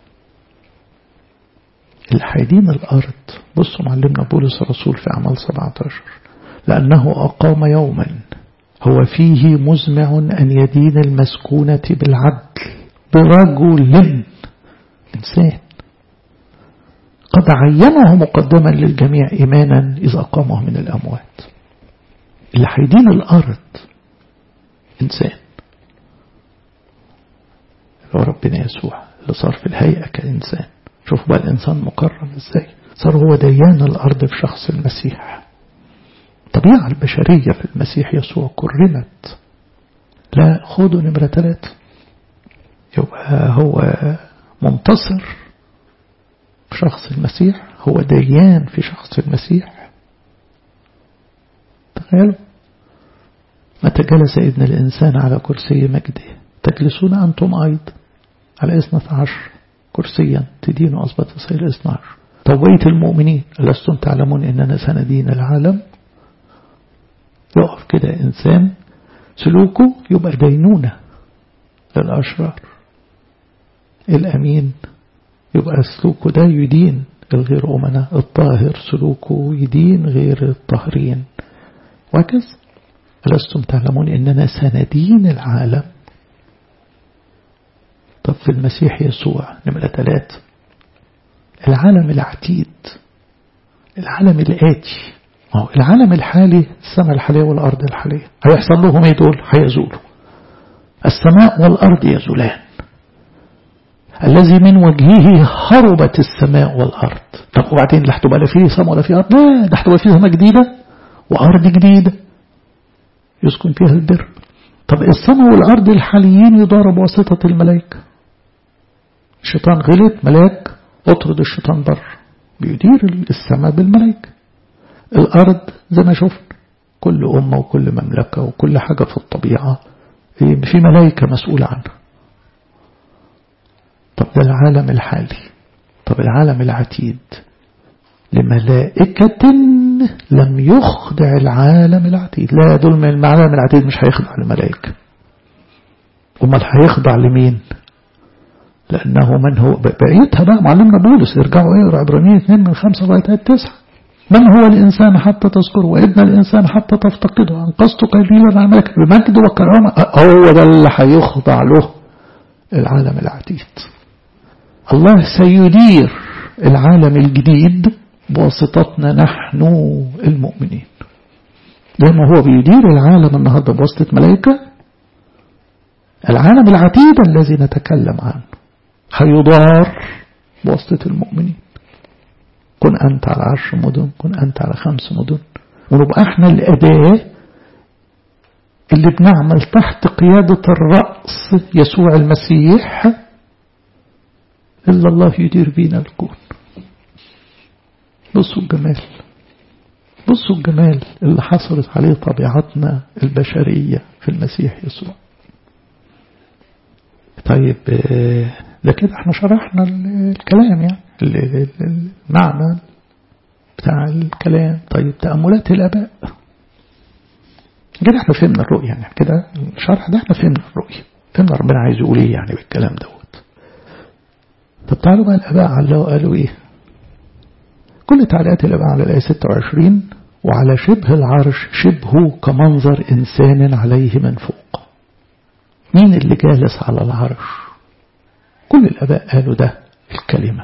الحيدين الأرض. بصوا معلمنا بولس الرسول في أعمال 17 لأنه أقام يوما هو فيه مزمع أن يدين المسكونة بالعدل برجل إنسان قد عينه مقدما للجميع إيمانا إذا أقامه من الأموات. اللي حيدين الأرض إنسان هو ربنا يسوع اللي صار في الهيئة كإنسان. شوفوا بقى الإنسان مكرم إزاي، صار هو ديان الأرض في شخص المسيح. الطبيعة البشرية في المسيح يسوع كرمت. لا خدوا نمرة 3 يبقى هو منتصر في شخص المسيح، هو ديان في شخص المسيح. تخيلوا متى جلس ابن الإنسان على كرسي مجده تجلسون أنتم أيضا على 12 كرسيا تدين أصبت تصير 12. توبية المؤمنين ألستم تعلمون إننا سندين العالم. يقف كده إنسان سلوكه يبقى دينونة للأشرار. الأمين يبقى سلوكه ده يدين الغير أمنا. الطاهر سلوكه يدين غير الطاهرين وهكذا. ألستم تعلمون إننا سندين العالم. طب في المسيح يسوع نمرة 3 العالم العتيد، العالم الآتي. العالم الحالي السماء الحالية والأرض الحالية هيحصل لهم ايه؟ دول هيزولوا. السماء والأرض يزولان. الذي من وجهه هربت السماء والأرض. طب وبعدين لا هتبقى لا فيه سماء ولا فيه أرض؟ لا، ده هتبقى فيه سماء جديدة وأرض جديدة يسكن فيها البر. طب السماء والأرض الحاليين يداروا بواسطة الملائكة. الشيطان غلط، ملاك اطرد الشيطان بره، بيدير السماء بالملائكة. الأرض زي ما شفنا كل أمة وكل مملكة وكل حاجة في الطبيعة في ملائكة مسؤولة عنها. طب ده العالم الحالي. طب العالم العتيد لملائكة لم يخضع العالم العتيد. لا، دول من العالم العتيد مش هيخضع للملائكة. امال هيخضع لمين؟ لأنه من هو بقيتها بقى معلمنا بولس. ارجعوا اقرأ عبرانيين 2 من 5 لغاية 9. من هو الإنسان حتى تذكره وابن الإنسان حتى تفتقده أنقذت قليلا عن الملك بمجد وكرامة. هو ده اللي هيخضع له العالم العتيد. الله سيدير العالم الجديد بواسطتنا نحن المؤمنين. زي ما هو بيدير العالم النهارده بواسطة ملائكة، العالم العتيد الذي نتكلم عنه هيدار بواسطة المؤمنين. كن أنت على 10 مدن، كن أنت على 5 مدن، ونبقى احنا الأداة اللي بنعمل تحت قيادة الرأس يسوع المسيح إلا الله يدير بينا الكون. بصوا الجمال، بصوا الجمال اللي حصلت عليه طبيعتنا البشرية في المسيح يسوع. طيب ده كده احنا شرحنا الكلام، يعني المعنى بتاع الكلام. طيب تأملات الآباء كده احنا فهمنا الرؤية، يعني كده الشرح ده احنا فهمنا الرؤية، فهمنا ربنا عايز يقول ايه يعني بالكلام دوت. طب تعالوا بقى الآباء علقوا قالوا ايه. كل تعليقات الآباء على الآية 26 وعلى شبه العرش شبهه كمنظر إنسان عليه من فوق. مين اللي جالس على العرش؟ كل الآباء قالوا ده الكلمة،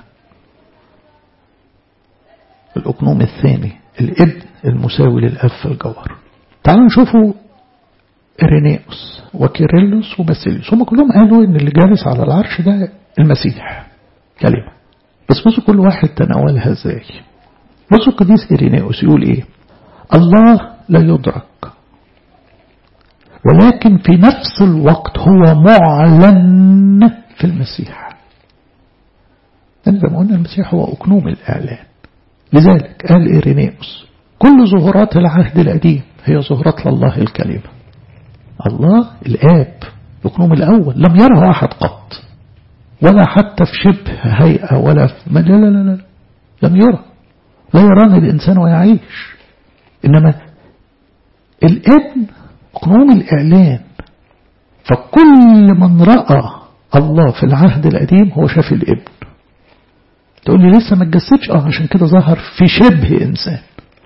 الأقنوم الثاني، الابن المساوي للأب في الجوهر. تعالوا نشوفوا إرينيوس وكيرلس وباسيليوس، هم كلهم قالوا إن اللي جالس على العرش ده المسيح كلمة. بس بصوا كل واحد تناولها ازاي. بصوا القديس إرينيوس يقول ايه: الله لا يدرك ولكن في نفس الوقت هو معلن في المسيح. زي ما قلنا المسيح هو أقنوم الإعلان. لذلك قال إرينيوس كل ظهورات العهد القديم هي ظهورات لله الكلمة. الله الآب الأقنوم الأول لم يره أحد قط، ولا حتى في شبه هيئة ولا في لا لا لا لا لم يرى، لا يراني الإنسان ويعيش. إنما الابن أقنوم الإعلان، فكل من رأى الله في العهد القديم هو شاف الابن. تقول لي لسه ما اتجسدش، عشان كده ظهر في شبه إنسان.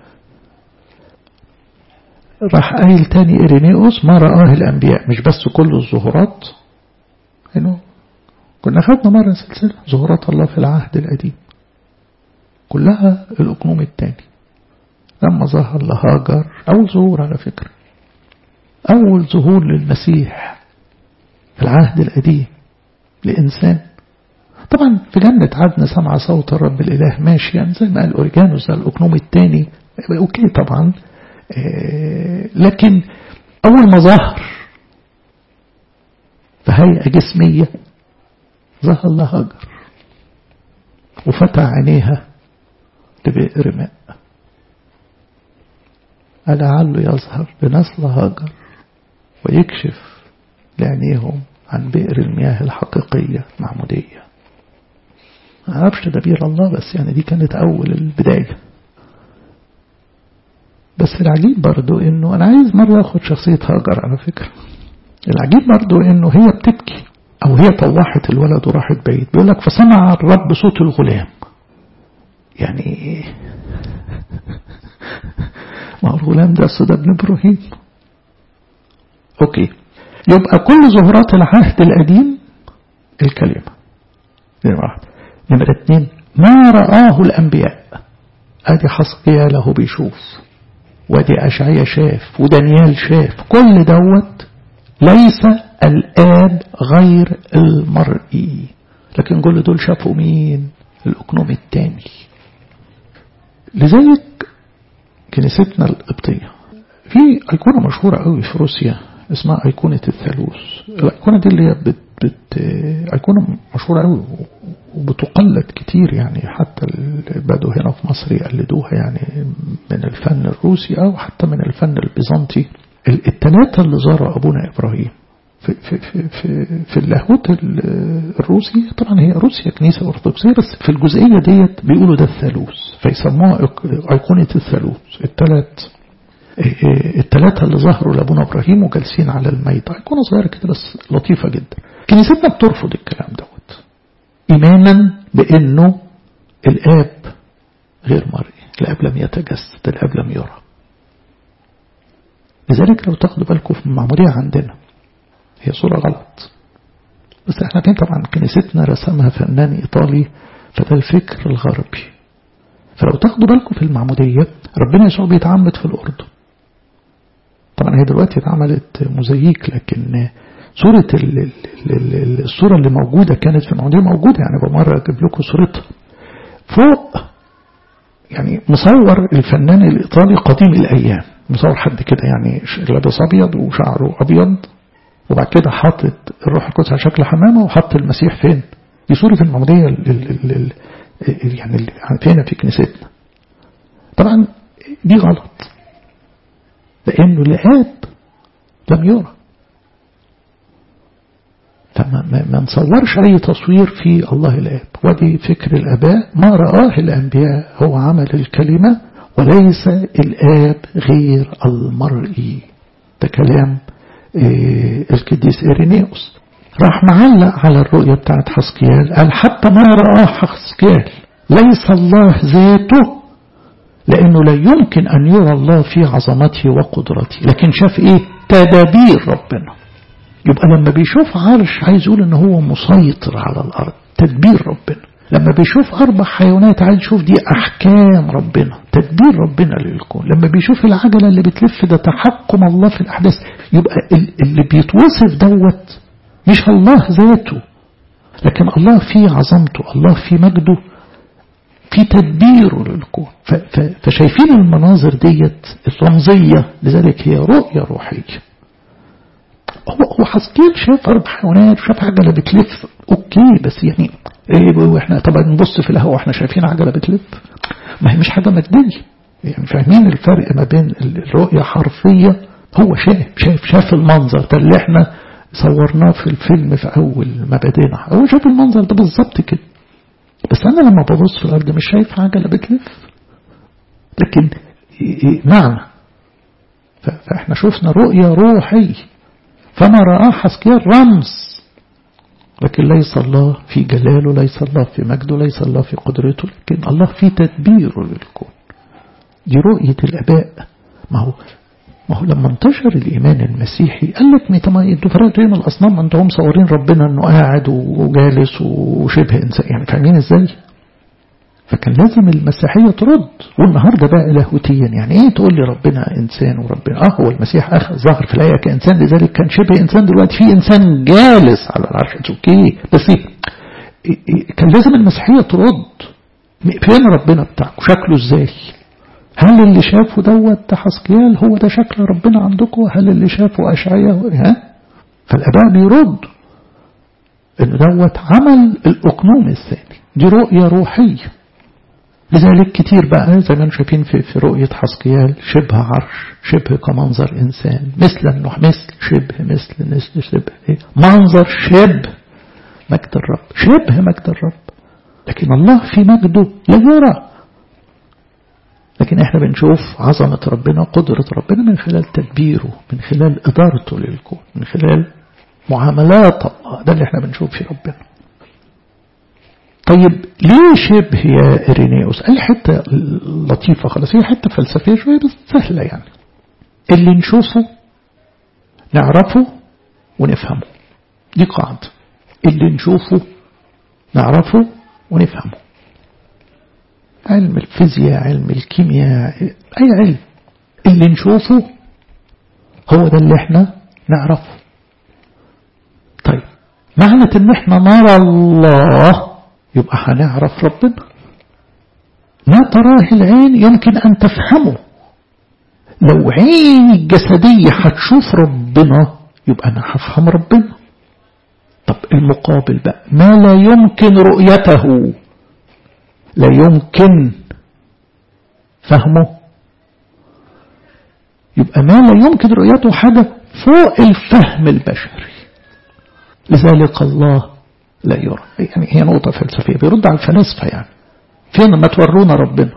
راح قايل تاني إرينيوس ما رآه الأنبياء، مش بس كل الظهورات، إنه كنا خدنا مرة سلسلة ظهورات الله في العهد القديم كلها الأقنوم الثاني. لما ظهر لهاجر أول ظهور، على فكرة أول ظهور للمسيح في العهد القديم لإنسان. طبعا في جنة عدن سمع صوت الرب الإله ماشيا زي ما قال أوريجانوس الأقنوم الثاني. أوكي طبعا، لكن أول ما ظهر في هيئة جسمية ظهر لهاجر وفتح عينيها لبئر ماء. لعله يظهر لنسل هاجر ويكشف لعينيهم عن بئر المياه الحقيقية معمودية. ما أعرفش تدبير الله، بس يعني دي كانت أول البداية. بس العجيب برضو إنه أنا عايز مرة أخد شخصية هاجر على فكرة. العجيب برضو إنه هي بتبكي أو هي طوحت الولد وراحت بعيد، بيقول لك فسمع الرب صوت الغلام. يعني ما هو الغلام ده أصل ده ابن إبراهيم. أوكي، يبقى كل ظهورات العهد القديم الكلمة. نمرة 2 ما رآه الأنبياء. أدي حسقيال له بيشوف، ودي أشعياء شاف، ودانيال شاف. كل دوت ليس الآب غير المرئي، لكن كل دول شافوا مين؟ الأقنوم الثاني. لذلك كنيستنا القبطية في أيقونة مشهورة قوي في روسيا اسمها أيقونة الثالوث. الأيقونة دي اللي هي أيقونة مشهورة قوي وبتقلد كتير، يعني حتى بدوا هنا في مصر يقلدوها يعني من الفن الروسي أو حتى من الفن البيزنطي. الثلاثة اللي زاروا أبونا إبراهيم في اللاهوت الروسي، طبعا هي روسيا كنيسة أرثوذكسية، بس في الجزئية ديت بيقولوا ده الثالوث، فيسموها أيقونة الثالوث. الثلاثة اللي ظهروا لأبونا إبراهيم وجالسين على الميت، أيقونة صغيرة كده بس لطيفة جدا. كنيستنا بترفض الكلام دوت إيمانا بأنه الآب غير مرئي، الآب لم يتجسد، الآب لم يرى. لذلك لو تاخدوا بالكم في المعمودية عندنا هي صورة غلط، بس احنا كان طبعا كنيستنا رسمها فنان إيطالي، فده الفكر الغربي. فلو تاخدوا بالكم في المعمودية ربنا يسوع بيتعمد في الأردن. طبعا هي دلوقتي اتعملت موزاييك، لكن صورة الصورة اللي موجودة كانت في المعمودية موجودة. يعني بمرة أجيب لكم صورتها فوق، يعني مصور الفنان الإيطالي قديم الأيام، مصور حد كده يعني لابس أبيض وشعره أبيض، وبعد كده حاطط الروح القدس على شكل حمامة وحط المسيح فين؟ دي صورة المعمودية يعني فينا في كنيستنا. طبعا دي غلط، لأنه الآب لم يرى، فما نصورش أي تصوير في الله الآب. ودي فكر الآباء، ما رآه الأنبياء هو عمل الكلمة وليس الآب غير المرئي. ده كلام القديس إيرينيوس. راح معلق على الرؤية بتاعت حسقيال، قال حتى ما رآه حسقيال ليس الله ذاته، لأنه لا يمكن أن يرى الله في عظمته وقدرته، لكن شاف إيه؟ تدابير ربنا. يبقى لما بيشوف عرش عايز يقول إن هو مسيطر على الأرض، تدبير ربنا. لما بيشوف 4 حيوانات عايز يشوف دي أحكام ربنا، تدبير ربنا للكون. لما بيشوف العجلة اللي بتلف ده تحكم الله في الأحداث. يبقى اللي بيتوصف دوت مش الله ذاته، لكن الله في عظمته، الله في مجده، في تدبيره للكون. فشايفين المناظر ديت الرمزية، لذلك هي رؤية روحية. هو حسقيال شاف 4 حيوانات وشاف عجلة بتلف، اوكي، بس يعني واحنا طبعا نبص في الهواء واحنا شايفين عجلة بتلف، ما هي مش حاجة مادية. يعني فاهمين الفرق ما بين الرؤية حرفية؟ هو شاف المنظر ده اللي احنا صورناه في الفيلم في أول ما بدينا، هو شاف المنظر ده بالظبط كده. بس أنا لما ببص في الأرض مش شايف عجلة بتلف، لكن معنى. فإحنا شفنا رؤية روحية. فما رآه حسقيال رمز، لكن ليس الله في جلاله، ليس الله في مجده، ليس الله في قدرته، لكن الله في تدبيره للكون. دي رؤية الآباء. ما هو لما انتشر الإيمان المسيحي قال لك انتوا فرقتوا ايه من الأصنام؟ ما انتوا هم مصورين ربنا انه قاعد وجالس وشبه إنسان، يعني فاهمين ازاي؟ فكان لازم المسيحية ترد. والنهاردة بقى لاهوتيا، يعني ايه تقول لي ربنا إنسان وربنا هو المسيح ظهر في الآية كإنسان، لذلك كان شبه إنسان، دلوقتي في إنسان جالس على العرش، اوكي، بس كان لازم المسيحية ترد. فين ربنا بتاعكم؟ شكله ازاي؟ هل اللي شافه دوت حسقيال هو ده شكل ربنا عندكم؟ هل اللي شافه أشعياء؟ فالآباء بيرد إنه دوت عمل الأقنوم الثاني، دي رؤية روحية. لذلك كتير بقى زي ما انتم شايفين في رؤية حسقيال شبه عرش، شبه كمنظر إنسان، مثل النوح، مثل شبه شبه إيه؟ منظر شبه مجد الرب، شبه مجد الرب. لكن الله في مجده لا يرى. لكن احنا بنشوف عظمة ربنا، قدرة ربنا من خلال تدبيره، من خلال إدارته للكون، من خلال معاملات الله. ده اللي احنا بنشوف في ربنا. طيب ليه شبه يا إرينيوس؟ قال حتة لطيفة خلاص، هي حتة فلسفية شوية بس سهلة يعني. اللي نشوفه نعرفه ونفهمه، دي قاعدة. اللي نشوفه نعرفه ونفهمه. علم الفيزياء، علم الكيمياء، أي علم اللي نشوفه هو ده اللي احنا نعرفه. طيب معنى ان احنا نرى الله يبقى هنعرف ربنا. ما تراه العين يمكن أن تفهمه. لو عيني الجسدية هتشوف ربنا يبقى أنا هفهم ربنا. طب المقابل بقى ما لا يمكن رؤيته، لا يمكن فهمه، يبقى ما لا يمكن رؤيته حاجة فوق الفهم البشري. لذلك الله لا يرى. يعني هي نقطة فلسفية بيرد على الفلاسفة. يعني فين ما تورونا ربنا؟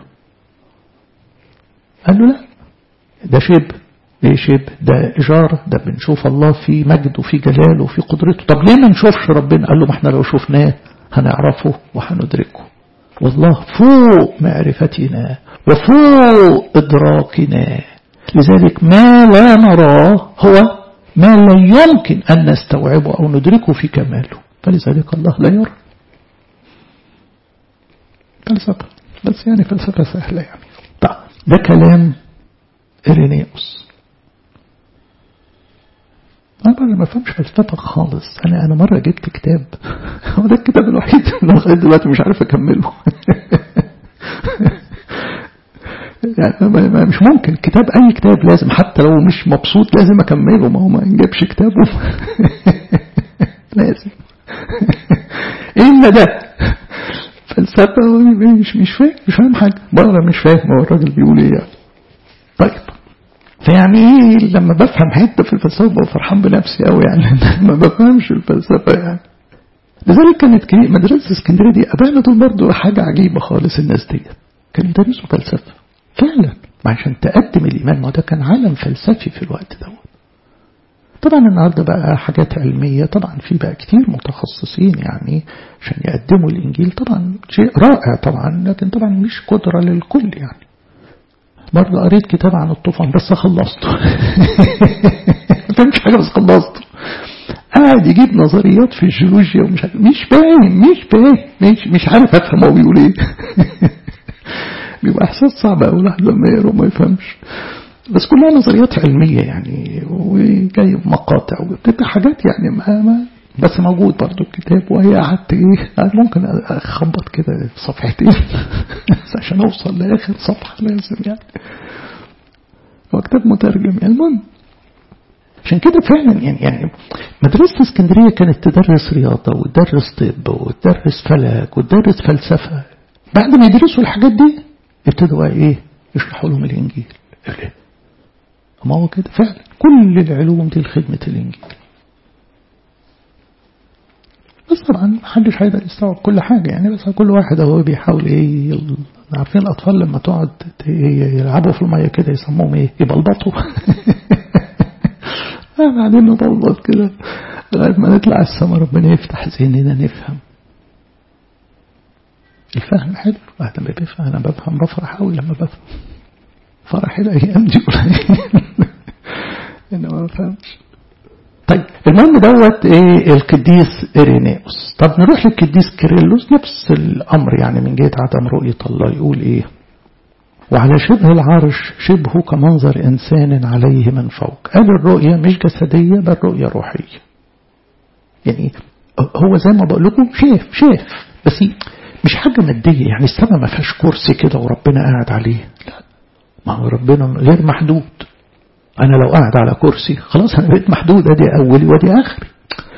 قال له لا، ده شبه. ليه شبه؟ ده إشارة، ده بنشوف الله في مجد وفي جلال وفي قدرته. طب ليه ما نشوفش ربنا؟ قال له ما احنا لو شفناه هنعرفه وهندركه. والله فوق معرفتنا وفوق إدراكنا. لذلك ما لا نراه هو ما لا يمكن أن نستوعبه أو ندركه في كماله. فلذلك الله لا يرى. فلسفة، بس يعني فلسفة سهلة يعني. طيب ده كلام إرينيوس. أنا ما فهمش فلسفة خالص. أنا مرة جبت كتاب، هو ده الكتاب الوحيد اللي لغاية دلوقتي مش عارف أكمله. يعني مش ممكن كتاب، أي كتاب لازم حتى لو مش مبسوط لازم أكمله. ما هو ما نجيبش كتابه لازم. إيه ده فلسفة؟ مش فاهم حاجة بقرا، مش فاهم هو الراجل بيقول إيه يعني. طيب فيعني ايه لما بفهم حته في الفلسفه ببقى فرحان بنفسي قوي يعني. ما بفهمش الفلسفه يعني. لذلك كانت مدرسه اسكندريه دي ابانا دول برضه حاجه عجيبه خالص. الناس دي كانوا يدرسوا فلسفه فعلا عشان تقدم الايمان. ما ده كان عالم فلسفي في الوقت دوت. طبعا النهارده بقى حاجات علميه، طبعا في بقى كتير متخصصين يعني عشان يقدموا الانجيل. طبعا شيء رائع طبعا، لكن طبعا مش قدره للكل يعني. مرة قريت كتاب عن الطوفان بس خلصته. ما فهمتش حاجة بس خلصته. قاعد يجيب نظريات في الجيولوجيا ومش عارف، مش عارف افهم هو بيقول ايه. بيبقى احساس صعب قوي الواحد لما يقرا وما يفهمش. بس كلها نظريات علمية يعني، وجايب مقاطع وبتبقى حاجات يعني ما بس موجود برضو الكتاب. وهي قعدت ممكن اخبط كده صفحتين بس عشان اوصل لاخر صفحة لازم يعني. هو كتاب مترجم يعني. المهم عشان كده فعلا يعني مدرسة اسكندرية كانت تدرس رياضة وتدرس طب وتدرس فلك وتدرس فلسفة. بعد ما يدرسوا الحاجات دي ابتدوا ايه يشرحوا لهم الانجيل. ما هو كده فعلا كل العلوم دي لخدمة الانجيل. بس طبعا محدش هيقدر يستوعب كل حاجة يعني. بس كل واحد هو بيحاول ايه. عارفين الأطفال لما تقعد يلعبوا في المية كده يسموهم ايه؟ يبلبطوا. بعدين نبلبط كده لغاية ما نطلع السما. ربنا يفتح ذهننا نفهم. الفهم حلو. لما بيفهم أنا بفهم بفرح أوي لما بفهم. فرح الأيام دي إنه ما بفهمش. طيب المهم دوت ايه القديس إرينيوس. طب نروح للقديس كيرلس نفس الأمر يعني من جهة عدم رؤية الله. يقول ايه؟ وعلى شبه العرش شبهه كمنظر إنسان عليه من فوق. قال الرؤية مش جسدية بل رؤية روحية. يعني هو زي ما بقول لكم شاف بس مش حاجة مادية. يعني السماء ما فيهاش كرسي كده وربنا قاعد عليه. لا، ما هو ربنا غير محدود. أنا لو قاعد على كرسي خلاص أنا بقيت محدود. أدي أولي ودي آخري.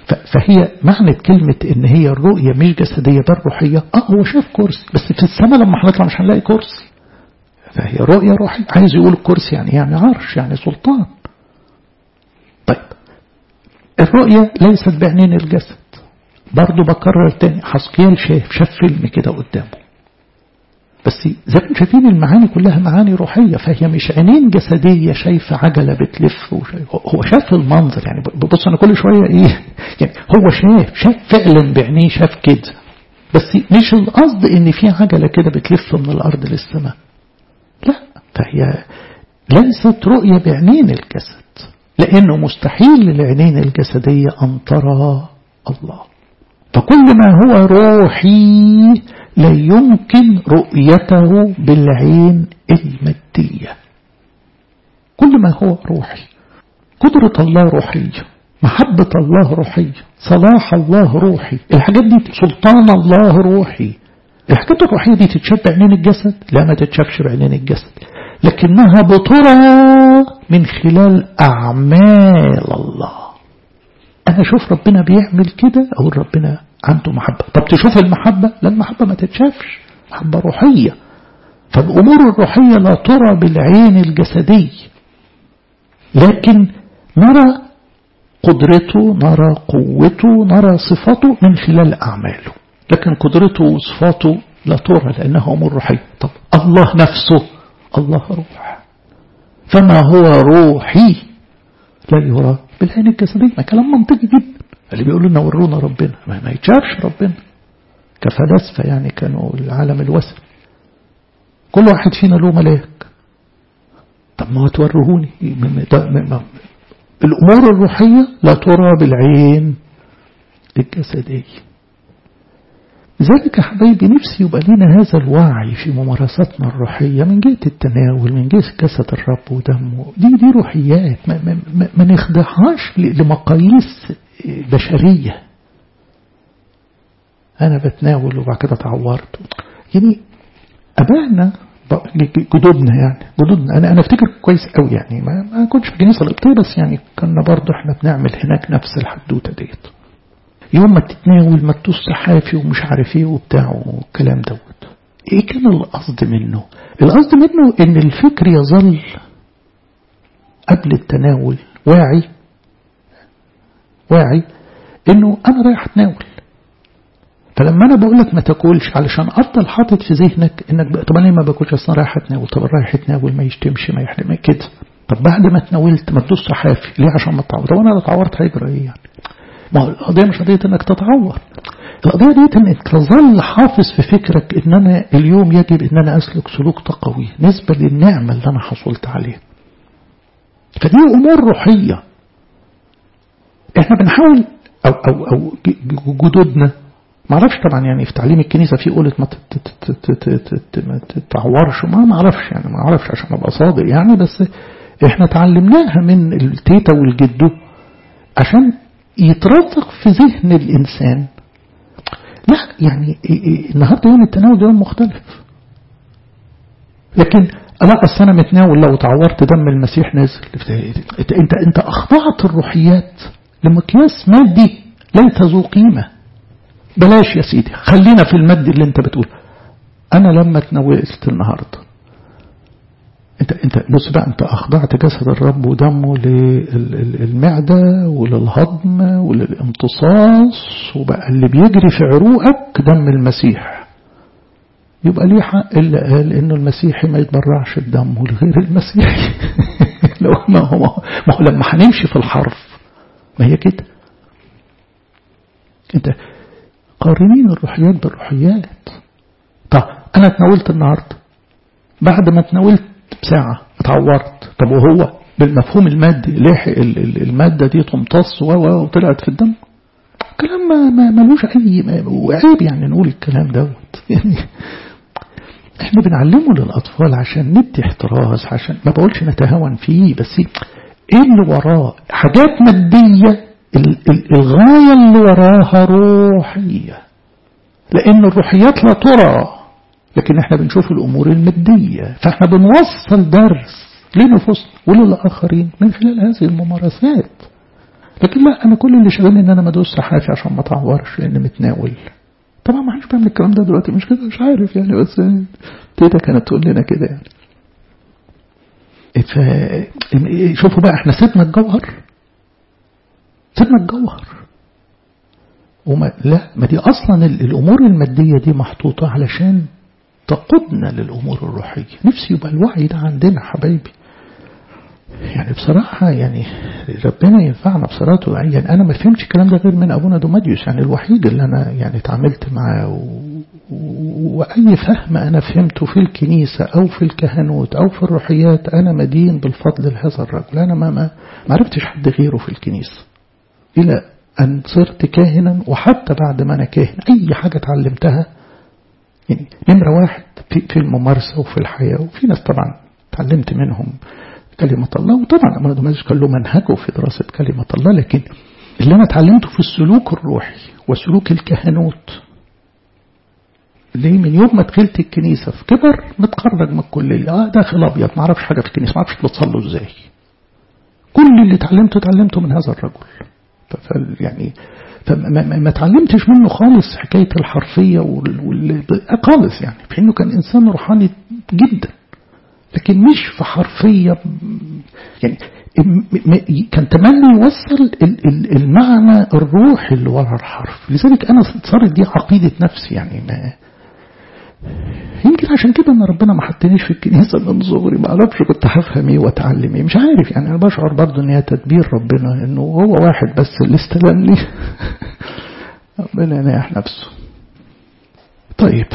فهي معنى كلمة ان هي الرؤية مش جسدية بل روحية. هو شاف كرسي، بس في السماء لما هنطلع مش هنلاقي كرسي، فهي رؤية روحية. عايز يقول الكرسي يعني عرش، يعني سلطان. طيب الرؤية ليست بعينين الجسد. برضو بكرر تاني، حسقيال شاف فيلم كده قدامه، بس زي ما شايفين المعاني كلها معاني روحية، فهي مش عينين جسدية شايفة عجلة بتلف هو شاف المنظر. يعني بص أنا كل شوية يعني هو شاف فعلا بعينيه، شاف كده، بس مش القصد إن في عجلة كده بتلف من الأرض للسماء، لا. فهي ليست رؤية بعينين الجسد، لأنه مستحيل للعينين الجسدية أن ترى الله. فكل ما هو روحي لا يمكن رؤيته بالعين المادية. كل ما هو روحي، قدرة الله روحية، محبة الله روحية، صلاح الله روحي، الحاجات دي سلطان الله روحي. الحاجات الروحية دي تتشاف بعينين الجسد؟ لا، ما تتشافش بعينين الجسد، لكنها بترى من خلال أعمال الله. أنا أشوف ربنا بيعمل كده، أو ربنا عنده محبة. طب تشوف المحبة؟ لا، المحبة ما تتشافش، محبة روحية. فالأمور الروحية لا ترى بالعين الجسدي، لكن نرى قدرته، نرى قوته، نرى صفاته من خلال أعماله. لكن قدرته وصفاته لا ترى لأنها أمور روحية. طب الله نفسه، الله روح، فما هو روحي لا يرى بالعين الجسدية. ما كلام منطقي جدا. اللي بيقولوا لنا ورونا ربنا، ما يتشافش ربنا كفلاسفة يعني، كانوا العالم الوثني. كل واحد فينا له ملاك. طب ما توروهوني. الأمور الروحية لا ترى بالعين الجسدية. لذلك يا حبايبي نفسي يبقى لنا هذا الوعي في ممارساتنا الروحية من جهة التناول، من جهة جسد الرب ودمه. دي روحيات ما نخضعهاش لمقاييس بشرية. أنا بتناول وبعد كده تعورت. يعني أبانا جدودنا أنا أفتكر كويس قوي يعني، ما كنتش في الكنيسة القبطية، بس يعني كنا برضو احنا بنعمل هناك نفس الحدوتة ديت. يوم ما تتناول ما تدوس صحافي ومش عارف ايه وبتاع والكلام دوت. ايه كان القصد منه؟ القصد منه ان الفكر يظل قبل التناول واعي انه انا رايح اتناول. فلما انا بقول لك ما تاكلش، علشان افضل حاطط في ذهنك انك طب انا ما باكلش اصلا رايح اتناول. طب رايح اتناول ما يشتمش ما يحرم كده. طب بعد ما اتناولت ما تدوس صحافي ليه؟ عشان ما تتعور. طب انا لو اتعورت هيجرى ايه يعني؟ ما هو القضية مش قضية انك تتعور، القضية دي انك تظل حافظ في فكرك ان انا اليوم يجب ان انا اسلك سلوك تقوي نسبة للنعمة اللي انا حصلت عليها. فدي امور روحية. احنا بنحاول او جدودنا معرفش طبعا يعني في تعليم الكنيسة في قولة ما تتعورش، ما معرفش يعني، ما معرفش عشان ابقى صادق يعني، بس احنا تعلمناها من التيتا والجدو عشان يترسخ في ذهن الإنسان. لا يعني النهارده يوم التناول يوم مختلف، لكن لا أصل أنا متناول لو تعورت دم المسيح نازل. أنت أخضعت الروحيات لمقياس مادي ليس ذو قيمة. بلاش يا سيدي، خلينا في المادي اللي أنت بتقول. أنا لما تناولت النهارده انت بص بقى، انت اخضعت جسد الرب ودمه للمعدة وللهضم وللامتصاص، وبقى اللي بيجري في عروقك دم المسيح. يبقى ليه حق اللي قال انه المسيحي ما يتبرعش بدمه لغير المسيحي. لو ما هو لما هنمشي في الحرف ما هي كده. انت قارنين الروحيات بالروحيات. طب انا اتناولت النهارده، بعد ما اتناولت بساعة اتعورت. طب وهو بالمفهوم المادي لحق المادة دي تمتص وطلعت في الدم؟ كلام ما ملوش أي وعيب يعني نقول الكلام دوت. يعني احنا بنعلمه للأطفال عشان ندي احتراز، عشان ما بقولش نتهاون فيه، بس ايه اللي وراه حاجات مادية، الغاية اللي وراها روحية. لأن الروحيات لا ترى، لكن احنا بنشوف الأمور المادية. فاحنا بنوصل درس لنفوسنا وللآخرين من خلال هذه الممارسات. لكن لا، أنا كل اللي شغلني إن أنا ما أدوس حافي عشان ما أتعورش لأن متناول. طبعا ما حدش بيعمل الكلام ده دلوقتي، مش كده، مش عارف يعني، بس تيتا كانت تقول لنا كده يعني. شوفوا بقى، احنا سيبنا الجوهر، سيبنا الجوهر لا، ما دي أصلا الأمور المادية دي محطوطة علشان تقودنا للأمور الروحية. نفسي يبقى الوعي ده عندنا حبايبي يعني. بصراحة يعني ربنا ينفعنا بصراحة. يعني أنا ما فهمتش الكلام ده غير من أبونا دوماديوس، يعني الوحيد اللي أنا يعني تعاملت معاه، وأي فهم أنا فهمته في الكنيسة أو في الكهنوت أو في الروحيات أنا مدين بالفضل لهذا الرجل. أنا ما عرفتش حد غيره في الكنيسة إلى أن صرت كاهنا. وحتى بعد ما أنا كاهن أي حاجة تعلمتها يعني نمرة واحد في الممارسة وفي الحياة. وفي ناس طبعا تعلمت منهم كلمة الله، وطبعا أبونا دوماديوس كان له منهجه في دراسة كلمة الله، لكن اللي أنا تعلمته في السلوك الروحي وسلوك الكهنوت. ليه؟ من يوم ما دخلت الكنيسة في كبر متخرج من الكلية داخل أبيض، ما اعرفش حاجة في الكنيسة، ما اعرفش بتصلوا ازاي. كل اللي تعلمته من هذا الرجل. يعني فما تعلمتش منه خالص حكاية الحرفية خالص يعني، في انه كان انسان روحاني جدا، لكن مش في حرفية يعني. كان تمني يوصل المعنى الروحي اللي ورا الحرف. لذلك أنا صارت دي عقيدة نفسي يعني. ما يمكن عشان كده ان ربنا ما حطنيش في الكنيسة من صغري، ما اعرفش كنت هفهم ايه واتعلم ايه، مش عارف يعني. انا بشعر برضو ان هي تدبير ربنا، انه هو واحد بس اللي استلمني ربنا يناح نفسه. طيب،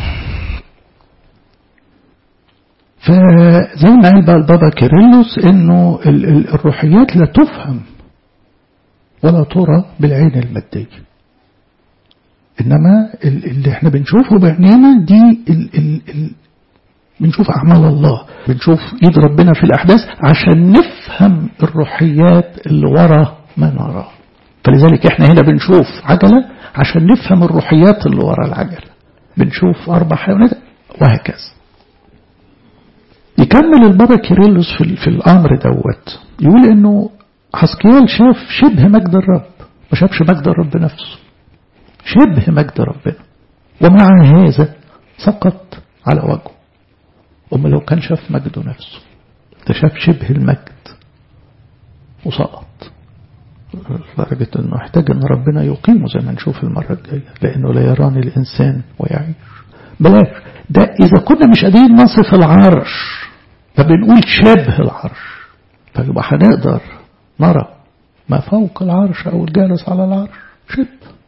فزي ما قال بقى البابا كيرلس انه الروحيات لا تفهم ولا ترى بالعين المادية، انما اللي احنا بنشوفه بعينينا دي بنشوف اعمال الله، بنشوف ايد ربنا في الاحداث عشان نفهم الروحيات اللي ورا ما نراه. فلذلك احنا هنا بنشوف عجلة عشان نفهم الروحيات اللي ورا العجلة، بنشوف 4 حيوانات وهكذا. يكمل البابا كيرلس في الأمر دوت، يقول إنه حسقيال شاف شبه مجد الرب، ما شافش مجد الرب نفسه، شبه مجد ربنا، ومع هذا سقط على وجهه. أما لو كان شاف مجده نفسه، ده شاف شبه المجد وسقط، لدرجة إنه احتاج إن ربنا يقيمه زي ما نشوف المرة الجاية، لأنه لا يراني الإنسان ويعيش. بلاش ده إذا كنا مش قادرين نصف العرش فبنقول شبه العرش، فيبقى هنقدر نرى ما فوق العرش أو الجالس على العرش شبه.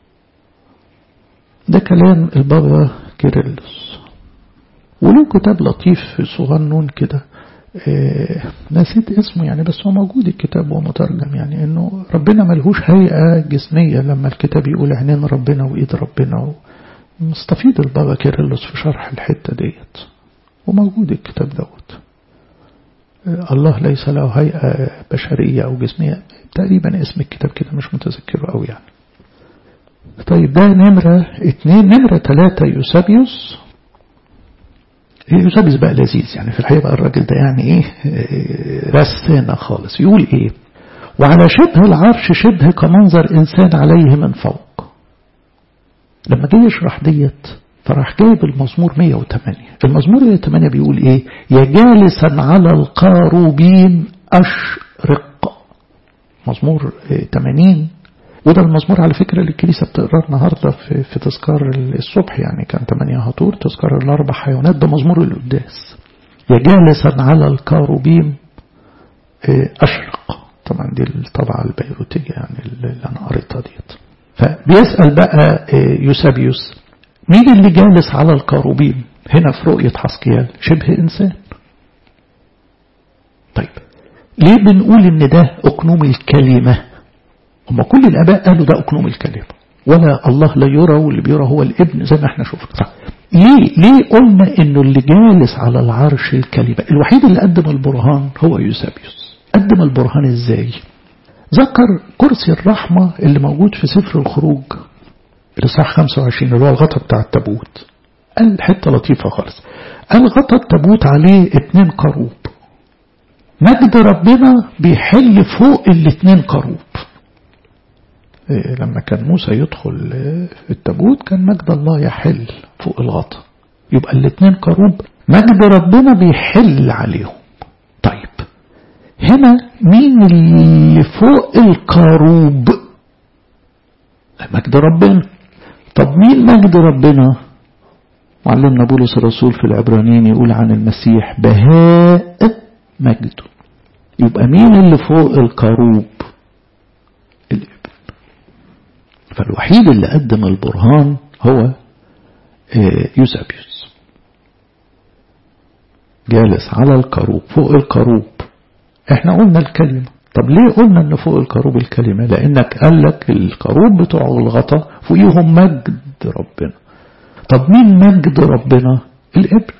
ده كلام البابا كيرلس. وله كتاب لطيف صغنون كده، نسيت اسمه يعني، بس هو موجود الكتاب ومترجم، يعني انه ربنا ملهوش هيئة جسمية لما الكتاب يقول عينين ربنا وإيد ربنا. مستفيد البابا كيرلس في شرح الحتة ديت، وموجود الكتاب دوت. الله ليس له هيئة بشرية أو جسمية، تقريبا اسم الكتاب كده مش متذكره أوي يعني. طيب، ده نمرة 2. نمرة 3 يوسابيوس. يوسابيوس بقى لذيذ يعني، في الحقيقة بقى الراجل ده يعني ايه، رسانا خالص. يقول ايه: وعلى شبه العرش شبه كمنظر إنسان عليه من فوق. لما جاي يشرح ديت فراح جايب المزمور 108. المزمور 108 بيقول ايه: يا جالسا على القاروبين أشرق. مزمور 80. وده المزمور على فكرة اللي الكنيسة بتقرأ النهاردة في تذكار الصبح، يعني كان 8 هطور تذكار ال4 حيوانات. ده مزمور القداس، يا جالسا على القاروبين أشرق. طبعا دي الطبعة البيروتية يعني اللي أنا قريتها ديت. فبيسأل بقى يوسابيوس: مين اللي جالس على القاروبين هنا في رؤية حسقيال؟ شبه إنسان. طيب، ليه بنقول إن ده أقنوم الكلمة؟ هم كل الآباء قالوا ده أقنوم الكلمة، ولا الله لا يرى، واللي بيرى هو الابن زي ما احنا شفنا. ليه قلنا إنه اللي جالس على العرش الكلمة؟ الوحيد اللي قدم البرهان هو يوسابيوس. قدم البرهان إزاي؟ ذكر كرسي الرحمة اللي موجود في سفر الخروج الإصحاح 25 اللي هو الغطاء بتاع التابوت. قال حتة لطيفة خالص، قال غطاء التابوت عليه 2 قاروب، مجد ربنا بيحل فوق ال2 قاروب. لما كان موسى يدخل التابوت كان مجد الله يحل فوق الغطاء، يبقى الاثنين كروب مجد ربنا بيحل عليهم. طيب هنا مين اللي فوق الكروب؟ مجد ربنا. طب مين مجد ربنا؟ معلمنا بولس الرسول في العبرانيين يقول عن المسيح بهاء مجده. يبقى مين اللي فوق الكروب؟ الابن. فالوحيد اللي قدم البرهان هو يوسابيوس، جالس على الكروب فوق الكروب. احنا قلنا الكلمة. طب ليه قلنا ان فوق الكروب الكلمة؟ لانك قال لك الكروب بتوع الغطا فوقيهم مجد ربنا. طب مين مجد ربنا؟ الابن،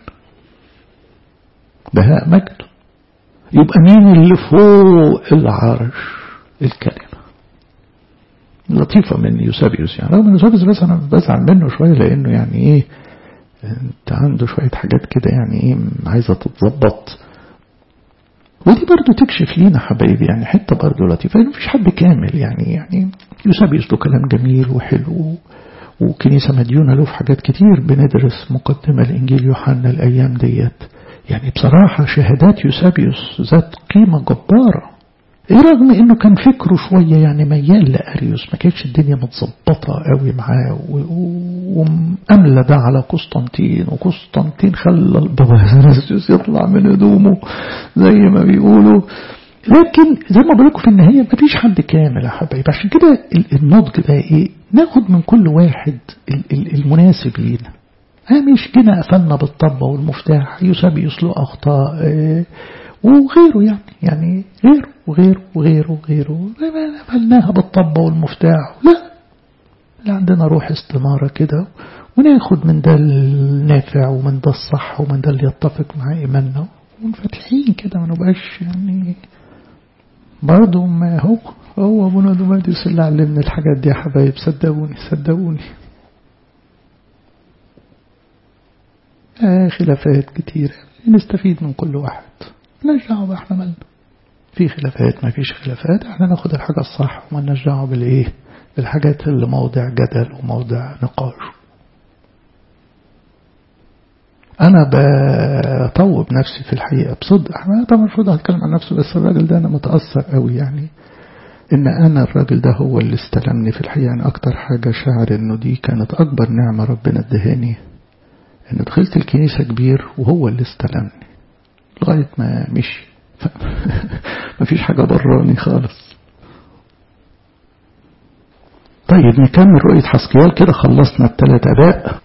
بهاء مجده. يبقى مين اللي فوق العرش؟ الكلمة. لطيفة من يوسابيوس يعني، رغم ان يوسابيوس بس انا بزعل منه شوية لانه يعني ايه، انت عنده شوية حاجات كده يعني ايه عايزة تتظبط. ودي برضو تكشف لينا حبايبي يعني حتة برضو لطيفة، انه مفيش حد كامل يعني يوسابيوس له كلام جميل وحلو، وكنيسة مديونة له في حاجات كتير. بندرس مقدمة الإنجيل يوحنا الأيام ديت، يعني بصراحة شهادات يوسابيوس ذات قيمة جبارة. رغم انه كان فكره شوية يعني ميال لأريوس، ما كانتش الدنيا متظبطة قوي معاه، وأملى ده على قسطنطين، وقسطنطين خلى البابا يطلع من هدومه زي ما بيقولوا. لكن زي ما بقولكم في النهاية ما فيش حد كامل يا حبايبي. عشان كده النضج ده ايه؟ ناخد من كل واحد المناسب لينا. مش جينا قفلنا بالطبة والمفتاح، يوسابيوس له أخطاء وغيره يعني غيره وغيره وغيره وغيره، قفلناها بالطبة والمفتاح. لا، عندنا روح استنارة كده، وناخد من ده النافع ومن ده الصح ومن ده اللي يتفق مع إيماننا، ونفتحين كده، ما نبقاش يعني برضو ما هو ابونا دوماديوس اللي علمنا الحاجات دي يا حبايب. صدقوني خلافات كتيرة نستفيد من كل واحد. مالناش دعوة، احنا مالنا في خلافات ما فيش خلافات، احنا ناخد الحاجة الصح ومالناش دعوة بالايه، بالحاجات اللي موضع جدل وموضع نقاش. انا بطوب نفسي في الحقيقة بصدق. احنا طبعا المفروض هتكلم عن نفسي، بس الراجل ده انا متأثر قوي يعني، ان انا الراجل ده هو اللي استلمني في الحقيقة. يعني اكتر حاجة شعر انه دي كانت اكبر نعمة ربنا ادهاني، ان دخلت الكنيسة كبير وهو اللي استلمني لغاية ما مشي. ما فيش حاجة براني خالص. طيب نكمل رؤية حسقيال كده. خلصنا الثلاث اباء.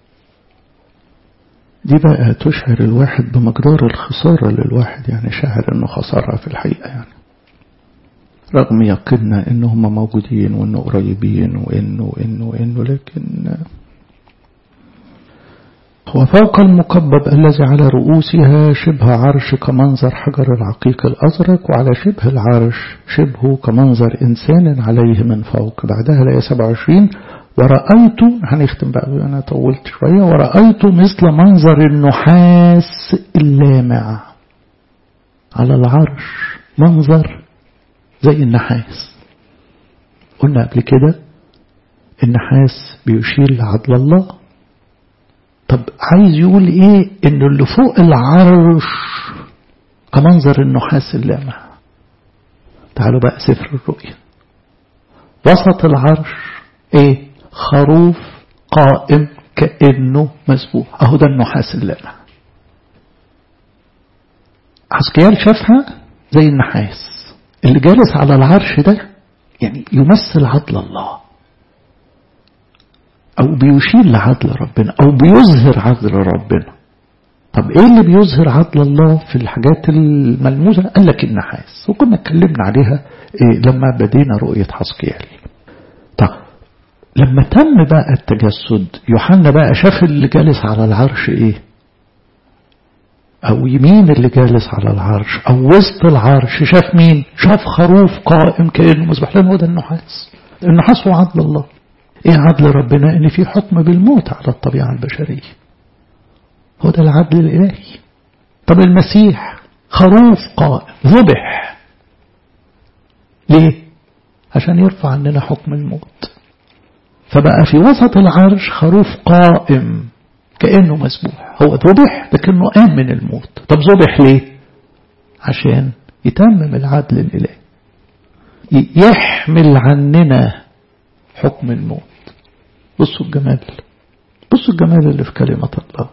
دي بقى تشعر الواحد بمقدار الخسارة للواحد، يعني شعر انه خسارة في الحقيقة يعني، رغم يقيننا انهم موجودين وانه قريبين وانه لكن هو فوق المكبب الذي على رؤوسها شبه عرش كمنظر حجر العقيق الأزرق، وعلى شبه العرش شبهه كمنظر إنسان عليه من فوق. بعدها الآية 27 ورأيت، هنختم بقى أنا طولت شوية، ورأيت مثل منظر النحاس اللامع على العرش، منظر زي النحاس. قلنا قبل كده النحاس بيشير لعدل الله. طب عايز يقول ايه؟ انه اللي فوق العرش كمنظر النحاس اللامع. تعالوا بقى سفر الرؤيا. وسط العرش ايه؟ خروف قائم كأنه مسبوح. اهو ده النحاس اللامع. حسقيال شافها زي النحاس. اللي جالس على العرش ده يعني يمثل عدل الله، أو بيشير لعدل ربنا، أو بيظهر عدل ربنا. طب إيه اللي بيظهر عدل الله في الحاجات الملموسة؟ قال لك النحاس، وكنا اتكلمنا عليها لما بدينا رؤية حسقيال. طب لما تم بقى التجسد، يوحنا بقى شاف اللي جالس على العرش إيه؟ أو يمين اللي جالس على العرش، أو وسط العرش شاف مين؟ شاف خروف قائم كأنه مسبح. لأنه هو ده النحاس. النحاس هو عدل الله. ايه عدل ربنا؟ ان في حكم بالموت على الطبيعة البشرية. هو ده العدل الالهي. طب المسيح خروف قائم ذبح. ليه؟ عشان يرفع عننا حكم الموت. فبقى في وسط العرش خروف قائم كأنه مسبوح، هو ذبح لكنه قام من الموت. طب ذبح ليه؟ عشان يتمم العدل الإلهي، يحمل عننا حكم الموت. بصوا الجمال، بصوا الجمال اللي في كلمة الله.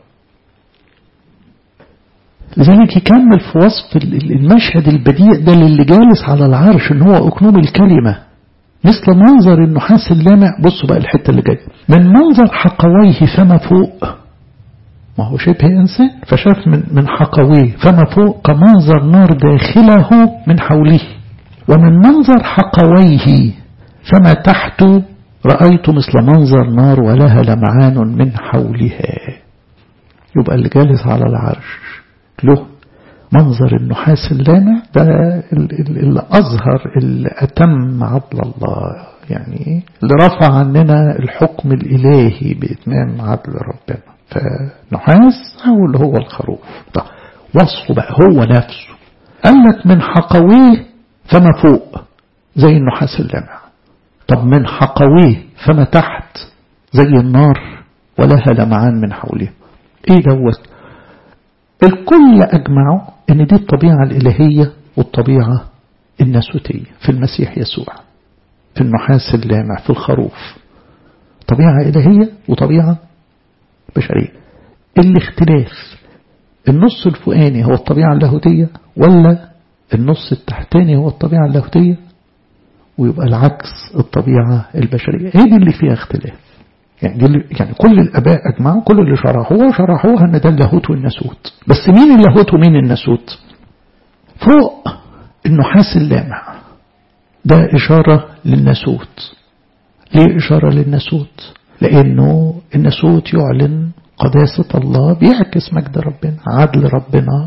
لذلك يكمل في وصف المشهد البديع ده للي جالس على العرش ان هو أكنوم الكلمة مثل منظر النحاس اللامع. بصوا بقى الحتة اللي جاية، من منظر حقويه فما فوق، ما هو شبه إنسان فشاف من حقويه فما فوق كمنظر نار داخله من حوله، ومن منظر حقويه فما تحت رأيت مثل منظر نار ولها لمعان من حولها. يبقى اللي جالس على العرش له منظر النحاس اللامع ده اللي أظهر اللي أتم عدل الله، يعني اللي رفع عننا الحكم الإلهي بإتمام عدل ربنا. فنحاس أو اللي هو الخروف. طب وصفه بقى هو نفسه، قال لك من حقويه فما فوق زي النحاس اللامع. طب من حقويه فما تحت زي النار ولها لمعان من حوله. ايه دوت؟ الكل أجمعوا ان دي الطبيعة الإلهية والطبيعة الناسوتية في المسيح يسوع، في النحاس اللامع في الخروف، طبيعة إلهية وطبيعة بشرية. الاختلاف النص الفوقاني هو الطبيعة اللاهوتية ولا النص التحتاني هو الطبيعة اللاهوتية، ويبقى العكس الطبيعة البشرية. هي دي اللي فيها اختلاف. يعني كل الآباء أجمعوا، كل اللي شرحوها أن ده اللاهوت والناسوت. بس مين اللاهوت ومين الناسوت؟ فوق النحاس اللامع ده إشارة للناسوت. ليه إشارة للناسوت؟ لأنه الناسوت يعلن قداسة الله، بيعكس مجد ربنا، عدل ربنا.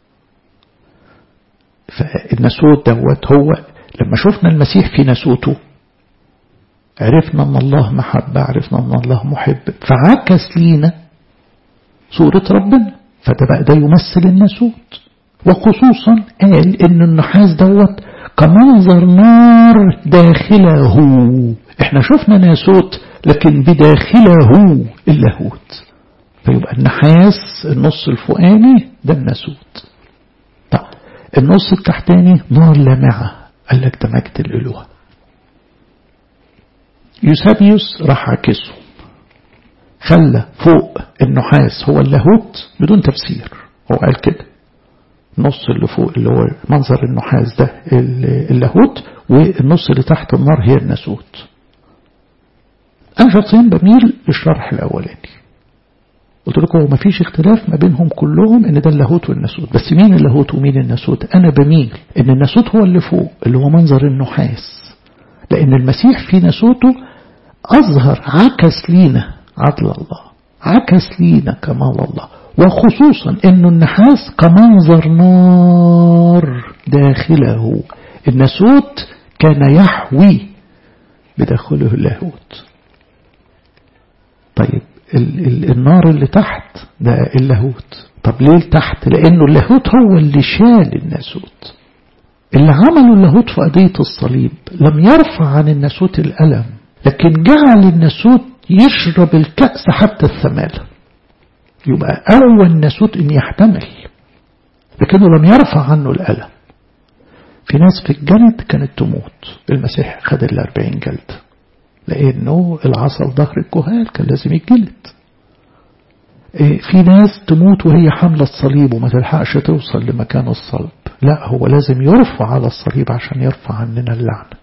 فالناسوت دوت هو لما شفنا المسيح في ناسوته عرفنا أن الله محبة، عرفنا أن الله محب، فعكس لينا صورة ربنا. فده بقى ده يمثل الناسوت. وخصوصا قال إن النحاس دوت كمنظر نار داخله. احنا شفنا ناسوت لكن بداخله اللاهوت. فيبقى النحاس النص الفوقاني ده الناسوت. طب النص التحتاني نار لامعة، قال لك ده مجد الإله. يوسابيوس راح عكسه، خلى فوق النحاس هو اللاهوت بدون تفسير. هو قال كده النص اللي فوق اللي هو منظر النحاس ده اللاهوت، والنص اللي تحت النار هي الناسوت. أنا شخصيا بميل للشرح الأولاني. قلت لكم ما فيش اختلاف ما بينهم كلهم ان ده اللاهوت والناسوت، بس مين اللاهوت ومين الناسوت؟ أنا بميل ان الناسوت هو اللي فوق اللي هو منظر النحاس، لأن المسيح في ناسوته أظهر عكس لينا عدل الله، عكس لينا كمال الله. وخصوصا أنه النحاس كمنظر نار داخله. الناسوت كان يحوي بداخله اللاهوت. طيب النار اللي تحت ده اللاهوت. طب ليه تحت؟ لأنه اللاهوت هو اللي شال الناسوت. اللي عمله اللاهوت في قضية الصليب لم يرفع عن الناسوت الألم، لكن جعل الناسوت يشرب الكأس حتى الثمالة. يبقى أول ناسوت إن يحتمل، لكنه لم يرفع عنه الألم. في ناس في الجلد كانت تموت، المسيح خد 40 جلد لأنه العصا ظهر الكهال كان لازم يتجلد. في ناس تموت وهي حاملة الصليب وما تلحقش توصل لمكان الصلب، لا هو لازم يرفع على الصليب عشان يرفع عننا اللعنة.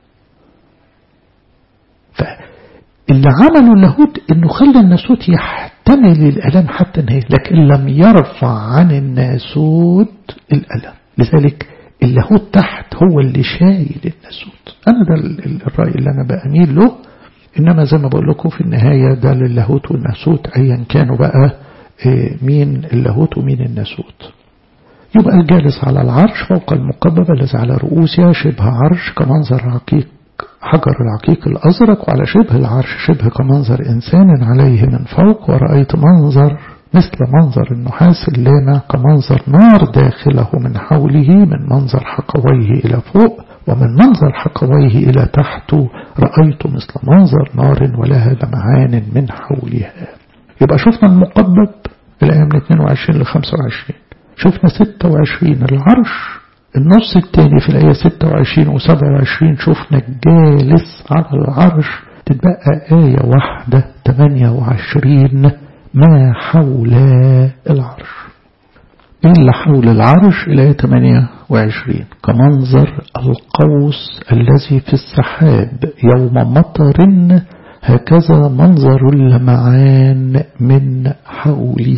فاللي عمله اللاهوت انه خلى الناسوت يحتمل الألم حتى النهاية، لكن لم يرفع عن الناسوت الألم. لذلك اللاهوت تحت هو اللي شايل الناسوت. أنا ده الرأي اللي أنا بأميل له. إنما زي ما بقول لكم في النهاية ده للاهوت والناسوت أيا كانوا بقى مين اللاهوت ومين الناسوت. يبقى الجالس على العرش فوق المقببة الذي على رؤوسها شبه عرش كمنظر عقيق حجر العقيق الأزرق، وعلى شبه العرش شبه كمنظر إنسان عليه من فوق. ورأيت منظر مثل منظر النحاس اللامع كمنظر نار داخله من حوله من منظر حقويه إلى فوق، ومن منظر حقويه إلى تحت رأيت مثل منظر نار ولها لمعان من حولها. يبقى شفنا المقبب الآية من 22 ل 25. شفنا 26 العرش. النص الثاني في الآية 26 و 27 شفنا الجالس على العرش. تتبقى آية واحدة 28 ما حول العرش. إيه اللي حول العرش؟ الآية 28 كمنظر القوس الذي في السحاب يوم مطر هكذا منظر اللمعان من حوله.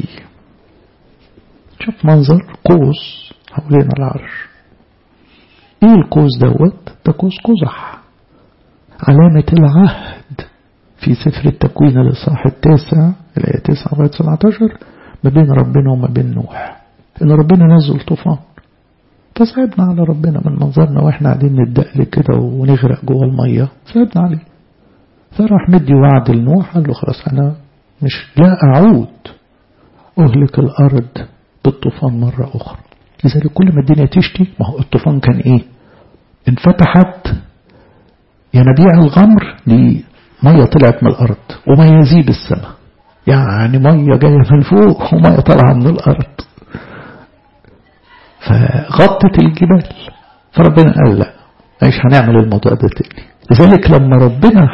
شوف منظر قوس حوالين العرش. ايه القوس دوت؟ ده قوس قزح، علامة العهد في سفر التكوين الإصحاح 9 الآية 9 لغاية 17 ما بين ربنا وما بين نوح، إن ربنا نزل طوفان. فصعبنا على ربنا من منظرنا وإحنا قاعدين نتدقل كده ونغرق جوه المية، صعبنا عليه. فراح مدي وعد لنوح، قال له خلاص أنا مش لا أعود أهلك الأرض بالطوفان مرة أخرى. لذلك كل ما الدنيا تشتي، ما هو الطوفان كان إيه؟ انفتحت ينابيع الغمر دي، مية طلعت من الأرض وميازيب السماء، يعني مية جاية من فوق ومية طالعة من الأرض، فغطت الجبال. فربنا قال لا، مش هنعمل الموضوع ده تاني. لذلك لما ربنا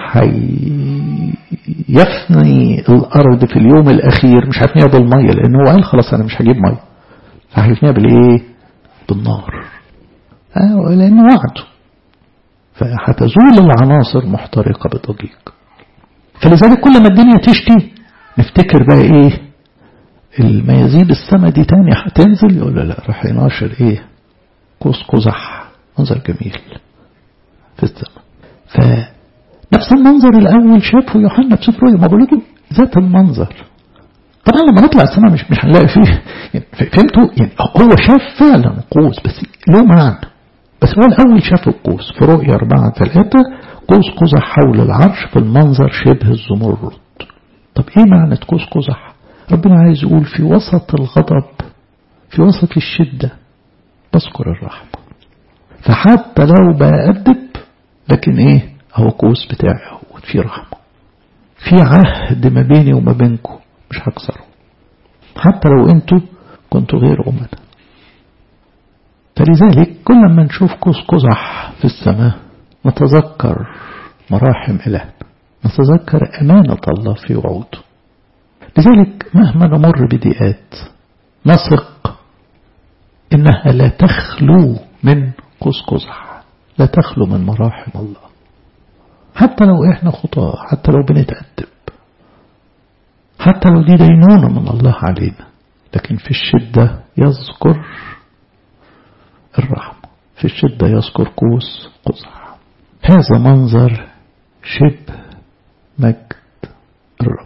يفني الأرض في اليوم الأخير مش هيفنيها بالمية، لأنه هو قال خلاص أنا مش هجيب مية، هيفنيها بالإيه؟ بالنار، لأنه وعده. فهتزول العناصر محترقة بضجيج. فلذلك كل ما الدنيا تشتي نفتكر بقى إيه؟ الميازيب السما دي تاني هتنزل، يقول لا راح يناشر إيه؟ قوس قزح، منظر جميل في السماء. فنفس المنظر الأول شافه يوحنا في سفر الرؤيا، ما بقول لكم ذات المنظر. طبعا لما نطلع السماء مش هنلاقي فيه يعني، فهمتوا؟ يعني هو شاف فعلا قوس بس له معنى، بس هو الأول شاف القوس في رؤيا 4:3 قوس قزح حول العرش في المنظر شبه الزمرد. طب ايه معنى قوس قزح؟ ربنا عايز يقول في وسط الغضب، في وسط الشدة بذكر الرحمة. فحتى لو بأدب لكن ايه هو قوس بتاعي، هو في رحمة، في عهد ما بيني وما بينكم مش هكسره حتى لو انتوا كنتوا غير أمنا. فلذلك كل ما نشوف قوس قزح في السماء نتذكر مراحم إلهنا، نتذكر أمانة الله في وعوده. لذلك مهما نمر بضيقات نثق إنها لا تخلو من قوس قزح، لا تخلو من مراحم الله. حتى لو إحنا خطاة، حتى لو بنتأدب، حتى لو دي دينونة من الله علينا، لكن في الشدة يذكر الرحمة، في الشدة يذكر قوس قزح. هذا منظر شبه مجد الرب.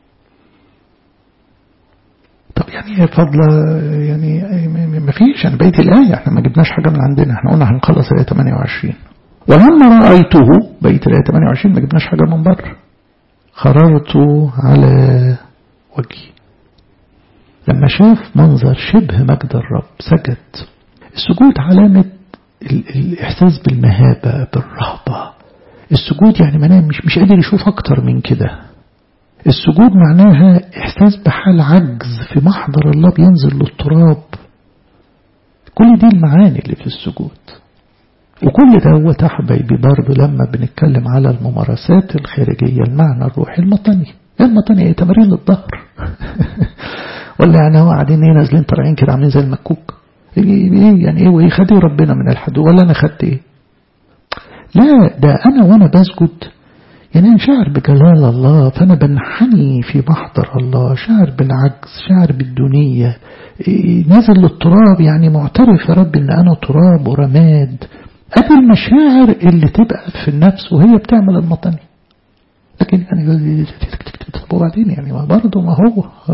طب يعني فضل يعني ما فيش، يعني بقية الآية احنا ما جبناش حاجة من عندنا، احنا قلنا هنخلص الآية 28. ولما رأيته بقية الآية 28 ما جبناش حاجة من بره. خررت على وجهي. لما شاف منظر شبه مجد الرب سجد. السجود علامة الإحساس بالمهابة بالرهبة. السجود يعني معناه مش قادر يشوف أكتر من كده. السجود معناها إحساس بحال عجز في محضر الله، بينزل للتراب. كل دي المعاني اللي في السجود. وكل ده هو حبايبي برضه لما بنتكلم على الممارسات الخارجية، المعنى الروحي المطني. المطني ايه؟ تمارين الظهر ولا يعني هو قاعدين ايه نازلين طالعين كده عاملين زي المكوك؟ ايه يعني ايه وايه خد ربنا من الحدود ولا انا خدت ايه؟ لا، ده انا وانا بسجد يعني انا شاعر بجلال الله، فانا بنحني في محضر الله، شاعر بالعجز، شاعر بالدونية، نازل للتراب، يعني معترف يا رب ان انا تراب ورماد. ادي المشاعر اللي تبقى في النفس وهي بتعمل المطني. لكن يعني وبعدين يعني ما برضه ما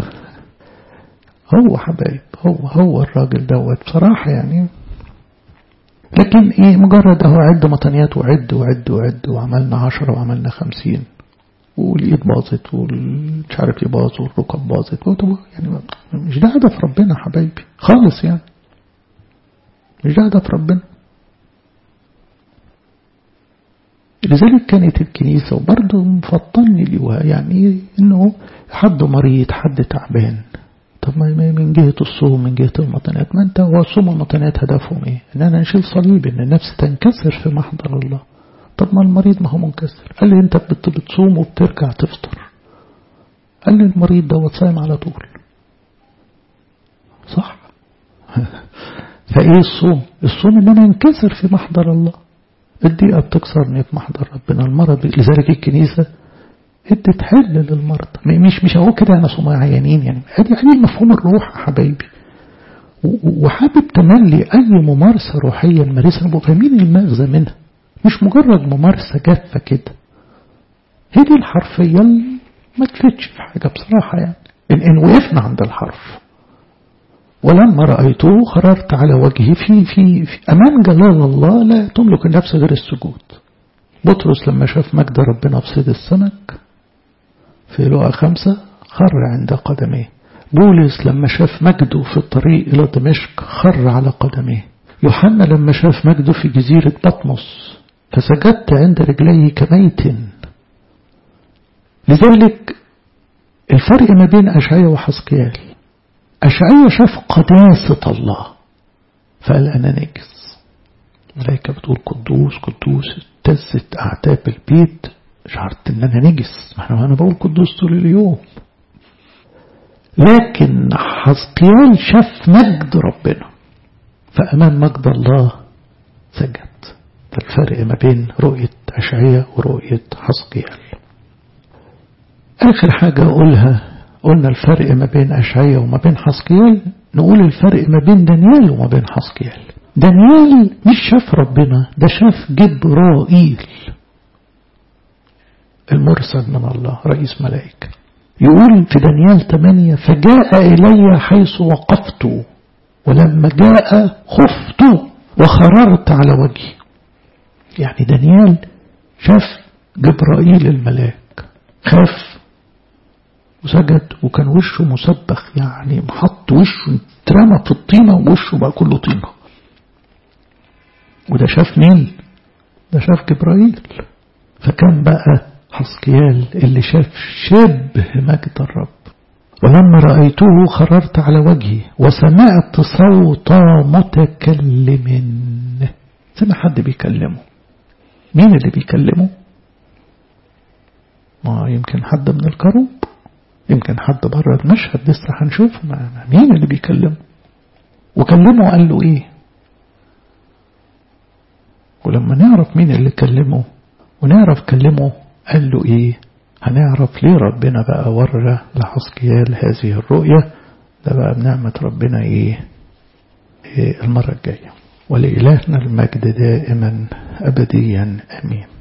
هو حبايب، هو الراجل دوت بصراحة يعني. لكن ايه مجرد اهو عد مطنيات وعد وعملنا 10 وعملنا 50 والايد باظت والمش عارف ايه باظ والركب باظت، يعني مش ده هدف ربنا حبايبي خالص، يعني مش ده هدف ربنا. لذلك كانت الكنيسة وبرضه مفطني ليها يعني إنه حد مريض حد تعبان، طب ما من جهة الصوم من جهة المطنات، ما أنت هو الصوم والمطنات هدفهم إيه؟ إن أنا نشيل صليب، إن النفس تنكسر في محضر الله. طب ما المريض ما هو منكسر، قال لي أنت بتصوم وبترجع تفطر، قال لي المريض ده صايم على طول، صح؟ فإيه الصوم؟ الصوم إن أنا انكسر في محضر الله. الدقيقة بتكسرني في محضر ربنا، المرض لذلك الكنيسة ادت حل للمرضى، مش هو كده أنا صوم عيانين يعني، هذه مفهوم الروح يا حبايبي. وحابب تملي أي ممارسة روحية نمارسها نبقى فاهمين المغزى منها، مش مجرد ممارسة جافة كده. هي دي الحرفية ما تفيدش في حاجة بصراحة يعني، إن وقفنا عند الحرف. ولما رأيته خررت على وجهي في أمام جلال الله لا تملك النفس غير السجود. بطرس لما شاف مجد ربنا في صيد السمك في لقا 5 خر عند قدميه. بولس لما شاف مجده في الطريق إلى دمشق خر على قدميه. يوحنا لما شاف مجده في جزيرة بطمس فسجدت عند رجليه كميت. لذلك الفرق ما بين أشعياء وحزقيال، أشعياء شاف قداسة الله فقال أنا نجس، ملائكة بتقول قدوس قدوس، اهتزت أعتاب البيت، شعرت أن أنا نجس، ما أنا بقول قدوس طول اليوم. لكن حزقيال شاف مجد ربنا فأمام مجد الله سجد. ده الفرق ما بين رؤية أشعياء ورؤية حزقيال. آخر حاجة أقولها، قلنا الفرق ما بين أشعياء وما بين حزقيال، نقول الفرق ما بين دانيال وما بين حزقيال. دانيال مش شاف ربنا، ده شاف جبرائيل المرسل من الله رئيس ملائكة. يقول في دانيال 8 فجاء إلي حيث وقفت ولما جاء خفت وخررت على وجهي. يعني دانيال شاف جبرائيل الملاك، خاف وسجد وكان وشه مسبخ، يعني محط وشه اترمى في الطينة ووشه بقى كله طينة. وده شاف مين؟ ده شاف جبرائيل. فكان بقى حزقيال اللي شاف شبه مجد الرب. ولما رأيته خررت على وجهي وسمعت صوت متكلم. سمع حد بيكلمه. مين اللي بيكلمه؟ ما يمكن حد من الكروب، يمكن حد بره المشهد لسه هنشوفه. مين اللي بيكلمه؟ وكلمه قال له ايه؟ ولما نعرف مين اللي كلمه ونعرف كلمه قال له ايه هنعرف ليه ربنا بقى ورى لحزقيال هذه الرؤية. ده بقى بنعمة ربنا ايه المرة الجاية. ولإلهنا المجد دائما أبديا آمين.